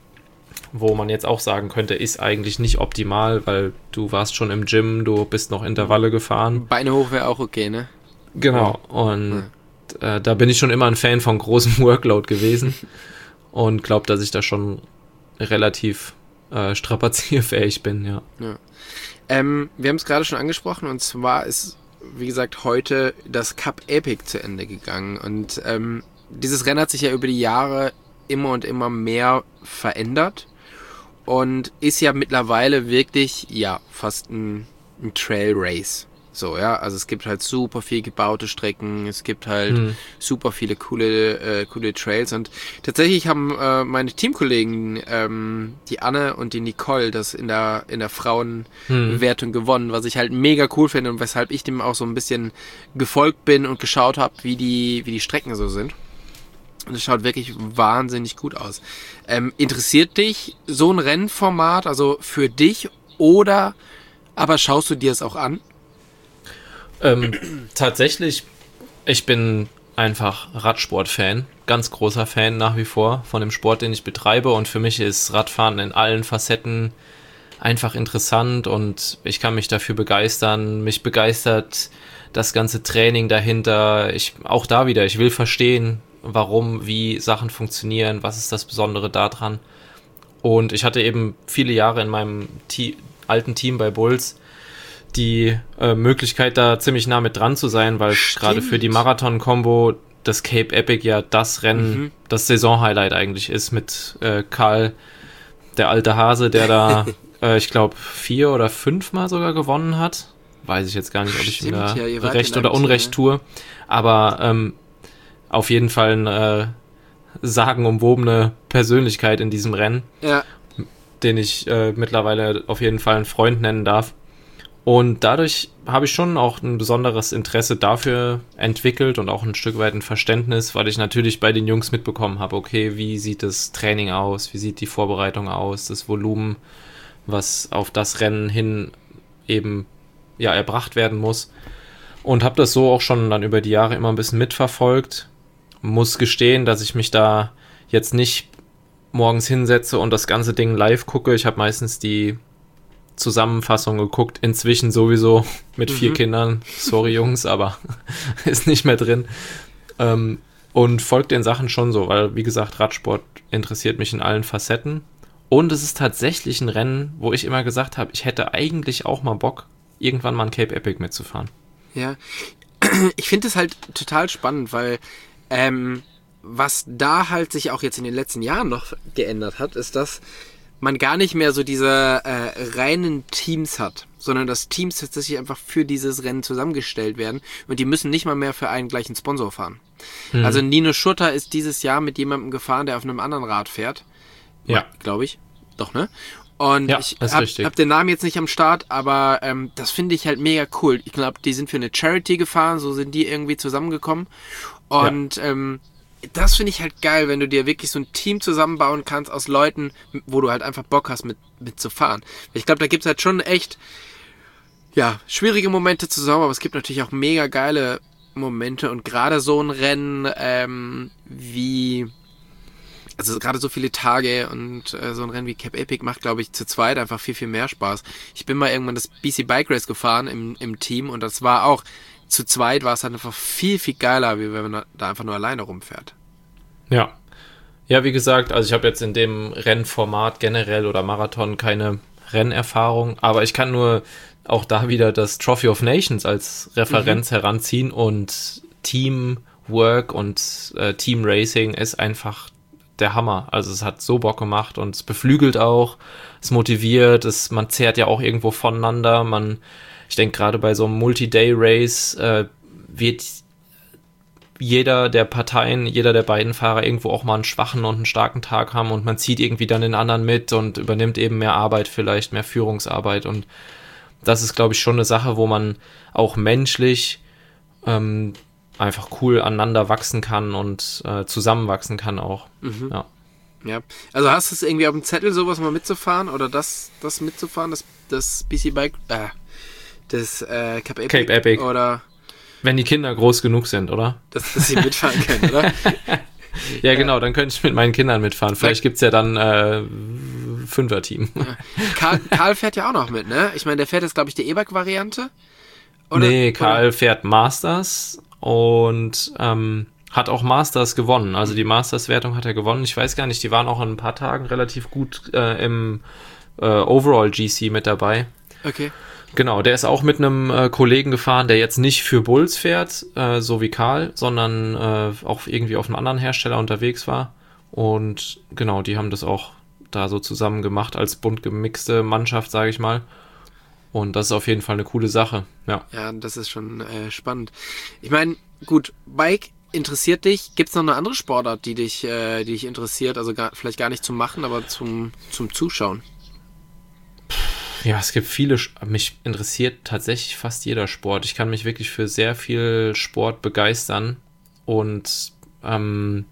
Wo man jetzt auch sagen könnte, ist eigentlich nicht optimal, weil du warst schon im Gym, du bist noch Intervalle gefahren. Beine hoch wäre auch okay, ne? Genau, und ja. äh, da bin ich schon immer ein Fan von großem Workload gewesen und glaube, dass ich da schon relativ äh, strapazierfähig bin, ja. ja. Ähm, wir haben es gerade schon angesprochen und zwar ist, wie gesagt, heute das Cup Epic zu Ende gegangen und ähm, dieses Rennen hat sich ja über die Jahre immer und immer mehr verändert und ist ja mittlerweile wirklich, ja, fast ein, ein Trail Race. So, ja, also es gibt halt super viel gebaute Strecken, es gibt halt mhm. super viele coole, äh, coole Trails und tatsächlich haben äh, meine Teamkollegen, ähm, die Anne und die Nicole, das in der, in der Frauenwertung mhm. gewonnen, was ich halt mega cool finde und weshalb ich dem auch so ein bisschen gefolgt bin und geschaut habe, wie die, wie die Strecken so sind. Und es schaut wirklich wahnsinnig gut aus. Ähm, interessiert dich so ein Rennformat, also für dich oder aber schaust du dir es auch an? Ähm, tatsächlich, ich bin einfach Radsport-Fan, ganz großer Fan nach wie vor von dem Sport, den ich betreibe und für mich ist Radfahren in allen Facetten einfach interessant und ich kann mich dafür begeistern, mich begeistert das ganze Training dahinter, ich, auch da wieder, ich will verstehen, warum, wie Sachen funktionieren, was ist das Besondere daran und ich hatte eben viele Jahre in meinem Te- alten Team bei Bulls die äh, Möglichkeit, da ziemlich nah mit dran zu sein, weil gerade für die Marathon-Kombo das Cape Epic ja das Rennen, mhm. das Saison-Highlight eigentlich ist mit äh, Karl, der alte Hase, der da, äh, ich glaube, vier oder fünfmal sogar gewonnen hat. Weiß ich jetzt gar nicht, ob ich ihm da ja, Recht oder Unrecht ja. tue. Aber ähm, auf jeden Fall eine äh, sagenumwobene Persönlichkeit in diesem Rennen, ja. den ich äh, mittlerweile auf jeden Fall einen Freund nennen darf. Und dadurch habe ich schon auch ein besonderes Interesse dafür entwickelt und auch ein Stück weit ein Verständnis, weil ich natürlich bei den Jungs mitbekommen habe, okay, wie sieht das Training aus, wie sieht die Vorbereitung aus, das Volumen, was auf das Rennen hin eben ja erbracht werden muss. Und habe das so auch schon dann über die Jahre immer ein bisschen mitverfolgt. Muss gestehen, dass ich mich da jetzt nicht morgens hinsetze und das ganze Ding live gucke. Ich habe meistens die Zusammenfassung geguckt, inzwischen sowieso mit mhm. vier Kindern. Sorry Jungs, aber ist nicht mehr drin. Ähm, und folgt den Sachen schon so, weil wie gesagt, Radsport interessiert mich in allen Facetten. Und es ist tatsächlich ein Rennen, wo ich immer gesagt habe, ich hätte eigentlich auch mal Bock, irgendwann mal ein Cape Epic mitzufahren. Ja, ich finde es halt total spannend, weil ähm, was da halt sich auch jetzt in den letzten Jahren noch geändert hat, ist, dass man gar nicht mehr so diese äh, reinen Teams hat, sondern dass Teams tatsächlich einfach für dieses Rennen zusammengestellt werden und die müssen nicht mal mehr für einen gleichen Sponsor fahren. Mhm. Also Nino Schurter ist dieses Jahr mit jemandem gefahren, der auf einem anderen Rad fährt. Ja. Glaube ich. Doch, ne? Und ja, ich habe hab den Namen jetzt nicht am Start, aber ähm, das finde ich halt mega cool. Ich glaube, die sind für eine Charity gefahren, so sind die irgendwie zusammengekommen. Und ja. ähm, das finde ich halt geil, wenn du dir wirklich so ein Team zusammenbauen kannst aus Leuten, wo du halt einfach Bock hast, mit, mit zu fahren. Ich glaube, da gibt's halt schon echt, ja, schwierige Momente zusammen, aber es gibt natürlich auch mega geile Momente und gerade so ein Rennen ähm, wie, also gerade so viele Tage und äh, so ein Rennen wie Cape Epic macht, glaube ich, zu zweit einfach viel, viel mehr Spaß. Ich bin mal irgendwann das B C Bike Race gefahren im, im Team und das war auch, zu zweit war es halt einfach viel, viel geiler, wie wenn man da einfach nur alleine rumfährt. Ja. Ja, wie gesagt, also ich habe jetzt in dem Rennformat generell oder Marathon keine Rennerfahrung, aber ich kann nur auch da wieder das Trophy of Nations als Referenz mhm. heranziehen und Teamwork und äh, Team Racing ist einfach der Hammer. Also es hat so Bock gemacht und es beflügelt auch, es motiviert, es, man zehrt ja auch irgendwo voneinander, man ich denke, gerade bei so einem Multi-Day-Race äh, wird jeder der Parteien, jeder der beiden Fahrer irgendwo auch mal einen schwachen und einen starken Tag haben und man zieht irgendwie dann den anderen mit und übernimmt eben mehr Arbeit vielleicht, mehr Führungsarbeit und das ist, glaube ich, schon eine Sache, wo man auch menschlich ähm, einfach cool aneinander wachsen kann und äh, zusammenwachsen kann auch. Mhm. Ja. Ja, also hast du es irgendwie auf dem Zettel, sowas mal mitzufahren oder das, das mitzufahren, das, das B C Bike, äh, das äh, Cape Epic, Cape Epic. Oder wenn die Kinder groß genug sind, oder? Dass, dass sie mitfahren können, oder? Ja, genau, dann könnte ich mit meinen Kindern mitfahren. Vielleicht gibt es ja dann äh, Fünfer-Team. Ja. Karl, Karl fährt ja auch noch mit, ne? Ich meine, der fährt jetzt, glaube ich, die E-Bike-Variante. Oder, nee, Karl oder? fährt Masters und ähm, hat auch Masters gewonnen. Also die Masters-Wertung hat er gewonnen. Ich weiß gar nicht, die waren auch in ein paar Tagen relativ gut äh, im äh, Overall G C mit dabei. Okay. Genau, der ist auch mit einem äh, Kollegen gefahren, der jetzt nicht für Bulls fährt, äh, so wie Karl, sondern äh, auch irgendwie auf einem anderen Hersteller unterwegs war. Und genau, die haben das auch da so zusammen gemacht als bunt gemixte Mannschaft, sage ich mal. Und das ist auf jeden Fall eine coole Sache, ja. Ja, das ist schon äh, spannend. Ich meine, gut, Bike interessiert dich. Gibt es noch eine andere Sportart, die dich, äh, die dich interessiert? Also gar, vielleicht gar nicht zum Machen, aber zum, zum Zuschauen. Ja, es gibt viele, mich interessiert tatsächlich fast jeder Sport. Ich kann mich wirklich für sehr viel Sport begeistern und ähm,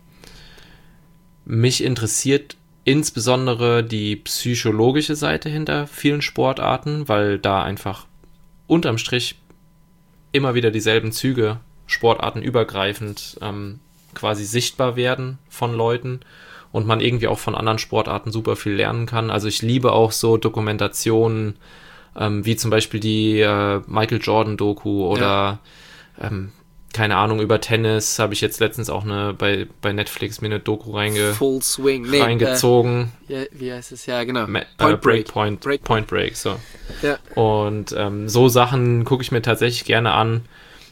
mich interessiert insbesondere die psychologische Seite hinter vielen Sportarten, weil da einfach unterm Strich immer wieder dieselben Züge sportartenübergreifend ähm, quasi sichtbar werden von Leuten. Und man irgendwie auch von anderen Sportarten super viel lernen kann. Also ich liebe auch so Dokumentationen, ähm, wie zum Beispiel die äh, Michael Jordan-Doku oder, ja. ähm, keine Ahnung, über Tennis habe ich jetzt letztens auch eine bei, bei Netflix mir eine Doku reinge- Full Swing. Nee, reingezogen. Äh, ja, wie heißt es? Ja, genau. Ma- Point äh, Break. Point, Break. Point Break, so. Ja. Und ähm, so Sachen gucke ich mir tatsächlich gerne an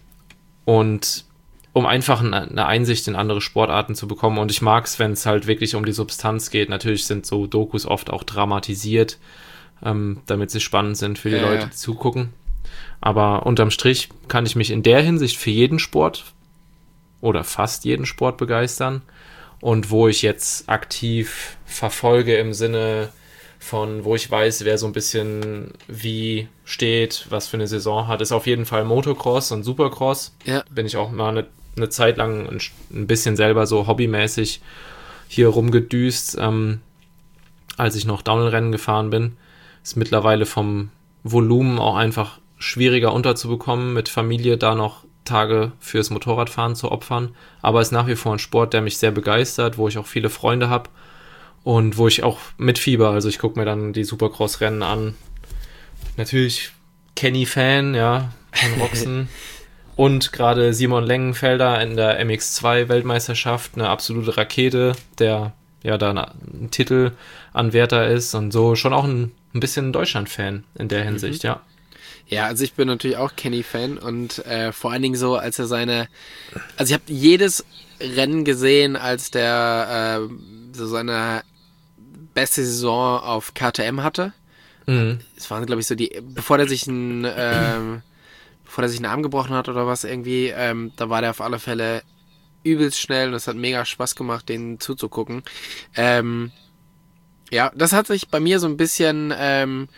und um einfach eine Einsicht in andere Sportarten zu bekommen. Und ich mag es, wenn es halt wirklich um die Substanz geht. Natürlich sind so Dokus oft auch dramatisiert, ähm, damit sie spannend sind für die ja, Leute, die zugucken. Aber unterm Strich kann ich mich in der Hinsicht für jeden Sport oder fast jeden Sport begeistern. Und wo ich jetzt aktiv verfolge im Sinne von, wo ich weiß, wer so ein bisschen wie steht, was für eine Saison hat, ist auf jeden Fall Motocross und Supercross. Ja. Bin ich auch mal eine eine Zeit lang ein, ein bisschen selber so hobbymäßig hier rumgedüst, ähm, als ich noch Downhill-Rennen gefahren bin. ist mittlerweile vom Volumen auch einfach schwieriger unterzubekommen, mit Familie da noch Tage fürs Motorradfahren zu opfern. Aber ist nach wie vor ein Sport, der mich sehr begeistert, wo ich auch viele Freunde habe und wo ich auch mitfieber. Also ich gucke mir dann die Supercross-Rennen an. Natürlich Kenny-Fan, ja, von Roxen. Und gerade Simon Lengenfelder in der M X zwei Weltmeisterschaft, eine absolute Rakete, der ja da ein Titelanwärter ist und so schon auch ein, ein bisschen Deutschland-Fan in der Hinsicht, mhm. ja. Ja, also ich bin natürlich auch Kenny-Fan und äh, vor allen Dingen so, als er seine, also ich habe jedes Rennen gesehen, als der äh, so seine beste Saison auf K T M hatte. Mhm. Es waren, glaube ich, so die, bevor der sich ein, ähm, bevor der sich einen Arm gebrochen hat oder was irgendwie, ähm, da war der auf alle Fälle übelst schnell und es hat mega Spaß gemacht, denen zuzugucken. Ähm, ja, das hat sich bei mir so ein bisschen, ähm,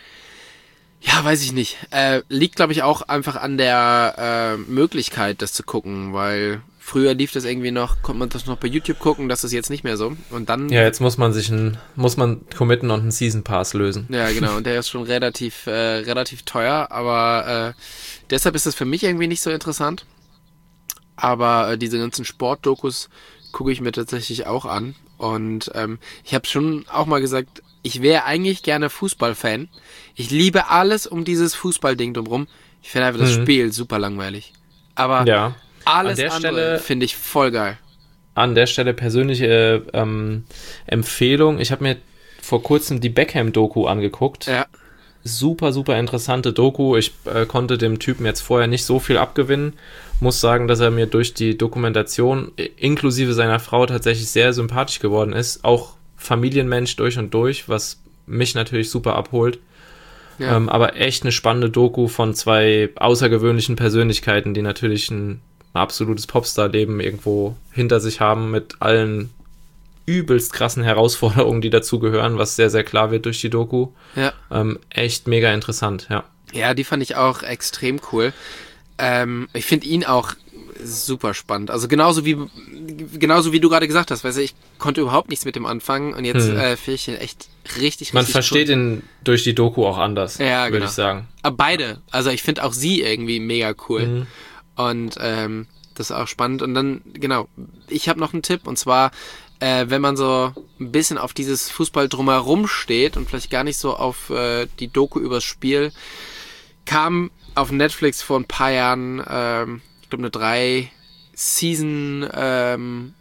ja, weiß ich nicht, äh, liegt, glaube ich, auch einfach an der äh, Möglichkeit, das zu gucken, weil früher lief das irgendwie noch, konnte man das noch bei YouTube gucken, das ist jetzt nicht mehr so. Und dann. Ja, jetzt muss man sich ein, muss man committen und einen Season Pass lösen. Ja, genau, und der ist schon relativ, äh, relativ teuer, aber äh, deshalb ist das für mich irgendwie nicht so interessant. Aber äh, diese ganzen Sportdokus gucke ich mir tatsächlich auch an. Und ähm, ich habe schon auch mal gesagt, ich wäre eigentlich gerne Fußballfan. Ich liebe alles um dieses Fußballding drumherum. Ich finde einfach das mhm. Spiel super langweilig. Aber ja. alles andere finde ich voll geil. An der Stelle persönliche ähm, Empfehlung. Ich habe mir vor kurzem die Beckham-Doku angeguckt. Ja. Super, super interessante Doku. Ich äh, konnte dem Typen jetzt vorher nicht so viel abgewinnen. Muss sagen, dass er mir durch die Dokumentation inklusive seiner Frau tatsächlich sehr sympathisch geworden ist. Auch Familienmensch durch und durch, was mich natürlich super abholt. Ja. Ähm, aber echt eine spannende Doku von zwei außergewöhnlichen Persönlichkeiten, die natürlich ein, ein absolutes Popstar-Leben irgendwo hinter sich haben, mit allen übelst krassen Herausforderungen, die dazugehören, was sehr, sehr klar wird durch die Doku. Ja. Ähm, echt mega interessant, ja. Ja, die fand ich auch extrem cool. Ähm, ich finde ihn auch super spannend. Also genauso wie genauso wie du gerade gesagt hast, weißt du, ich konnte überhaupt nichts mit dem anfangen und jetzt hm. äh, finde ich ihn echt richtig, richtig Man versteht cool. ihn durch die Doku auch anders, ja, würde genau. ich sagen. Aber beide. Also ich finde auch sie irgendwie mega cool. Mhm. Und ähm, das ist auch spannend. Und dann, genau, ich habe noch einen Tipp und zwar, äh, wenn man so ein bisschen auf dieses Fußball drumherum steht und vielleicht gar nicht so auf äh, die Doku übers Spiel, kam auf Netflix vor ein paar Jahren, ähm, ich glaube eine drei Season ähm,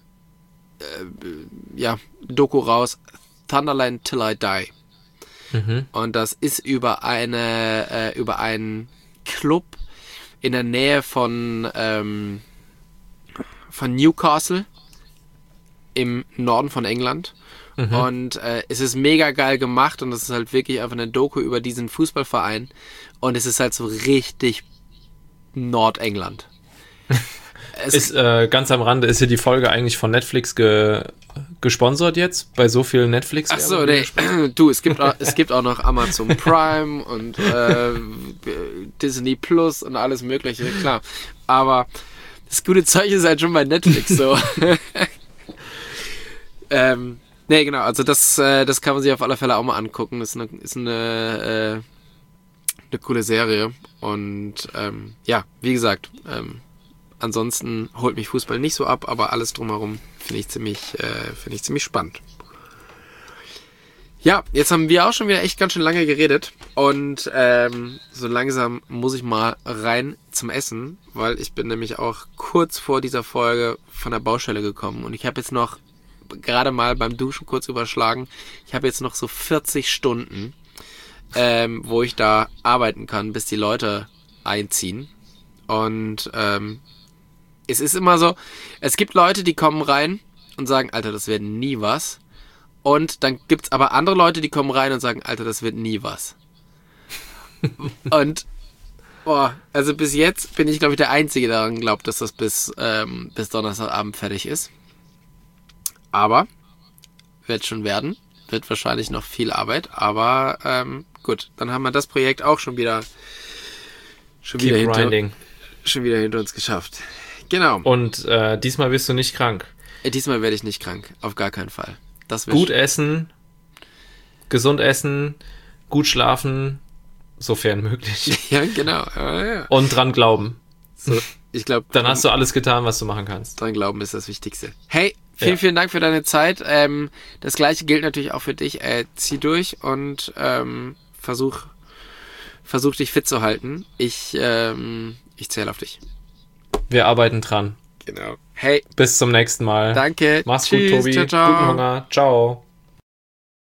äh, ja, Doku raus, Thunderland Till I Die. Mhm. Und das ist über eine äh, über einen Club in der Nähe von ähm, von Newcastle im Norden von England. Mhm. Und äh, es ist mega geil gemacht und es ist halt wirklich einfach eine Doku über diesen Fußballverein und es ist halt so richtig Nordengland. Es ist äh, ganz am Rande, ist hier die Folge eigentlich von Netflix ge gesponsert jetzt, bei so vielen netflix Ach so, nee, du, es gibt auch, es gibt auch noch Amazon Prime und äh, Disney Plus und alles mögliche, klar. Aber das gute Zeug ist halt schon bei Netflix so. ähm, nee, genau, also das, äh, das kann man sich auf alle Fälle auch mal angucken. Das ist eine, ist eine, äh, eine coole Serie. Und ähm, ja, wie gesagt, ähm, ansonsten holt mich Fußball nicht so ab, aber alles drumherum finde ich ziemlich, äh, finde ich ziemlich spannend. Ja, jetzt haben wir auch schon wieder echt ganz schön lange geredet und ähm, so langsam muss ich mal rein zum Essen, weil ich bin nämlich auch kurz vor dieser Folge von der Baustelle gekommen und ich habe jetzt noch gerade mal beim Duschen kurz überschlagen, ich habe jetzt noch so vierzig Stunden, ähm, wo ich da arbeiten kann, bis die Leute einziehen und ähm, es ist immer so, es gibt Leute, die kommen rein und sagen, Alter, das wird nie was. Und dann gibt's aber andere Leute, die kommen rein und sagen, Alter, das wird nie was. Und, boah, also bis jetzt bin ich, glaube ich, der Einzige, der daran glaubt, dass das bis, ähm, bis Donnerstagabend fertig ist. Aber, wird schon werden. Wird wahrscheinlich noch viel Arbeit, aber ähm, gut, dann haben wir das Projekt auch schon wieder, schon wieder, hinter, schon wieder hinter uns geschafft. Genau. Und äh, diesmal wirst du nicht krank. Diesmal werde ich nicht krank, auf gar keinen Fall. Das Gut essen, gesund essen, gut schlafen, sofern möglich. Ja, genau. Ja, ja. Und dran glauben. So, ich glaube, dann hast du alles getan, was du machen kannst. Dran glauben ist das Wichtigste. Hey, vielen, ja. vielen Dank für deine Zeit. Ähm, das gleiche gilt natürlich auch für dich. Äh, zieh durch und ähm, versuch, versuch dich fit zu halten. Ich, ähm, ich zähle auf dich. Wir arbeiten dran. Genau. Hey. Bis zum nächsten Mal. Danke. Mach's Tschüss, gut, Tobi. Ciao, ciao. Guten Hunger. Ciao.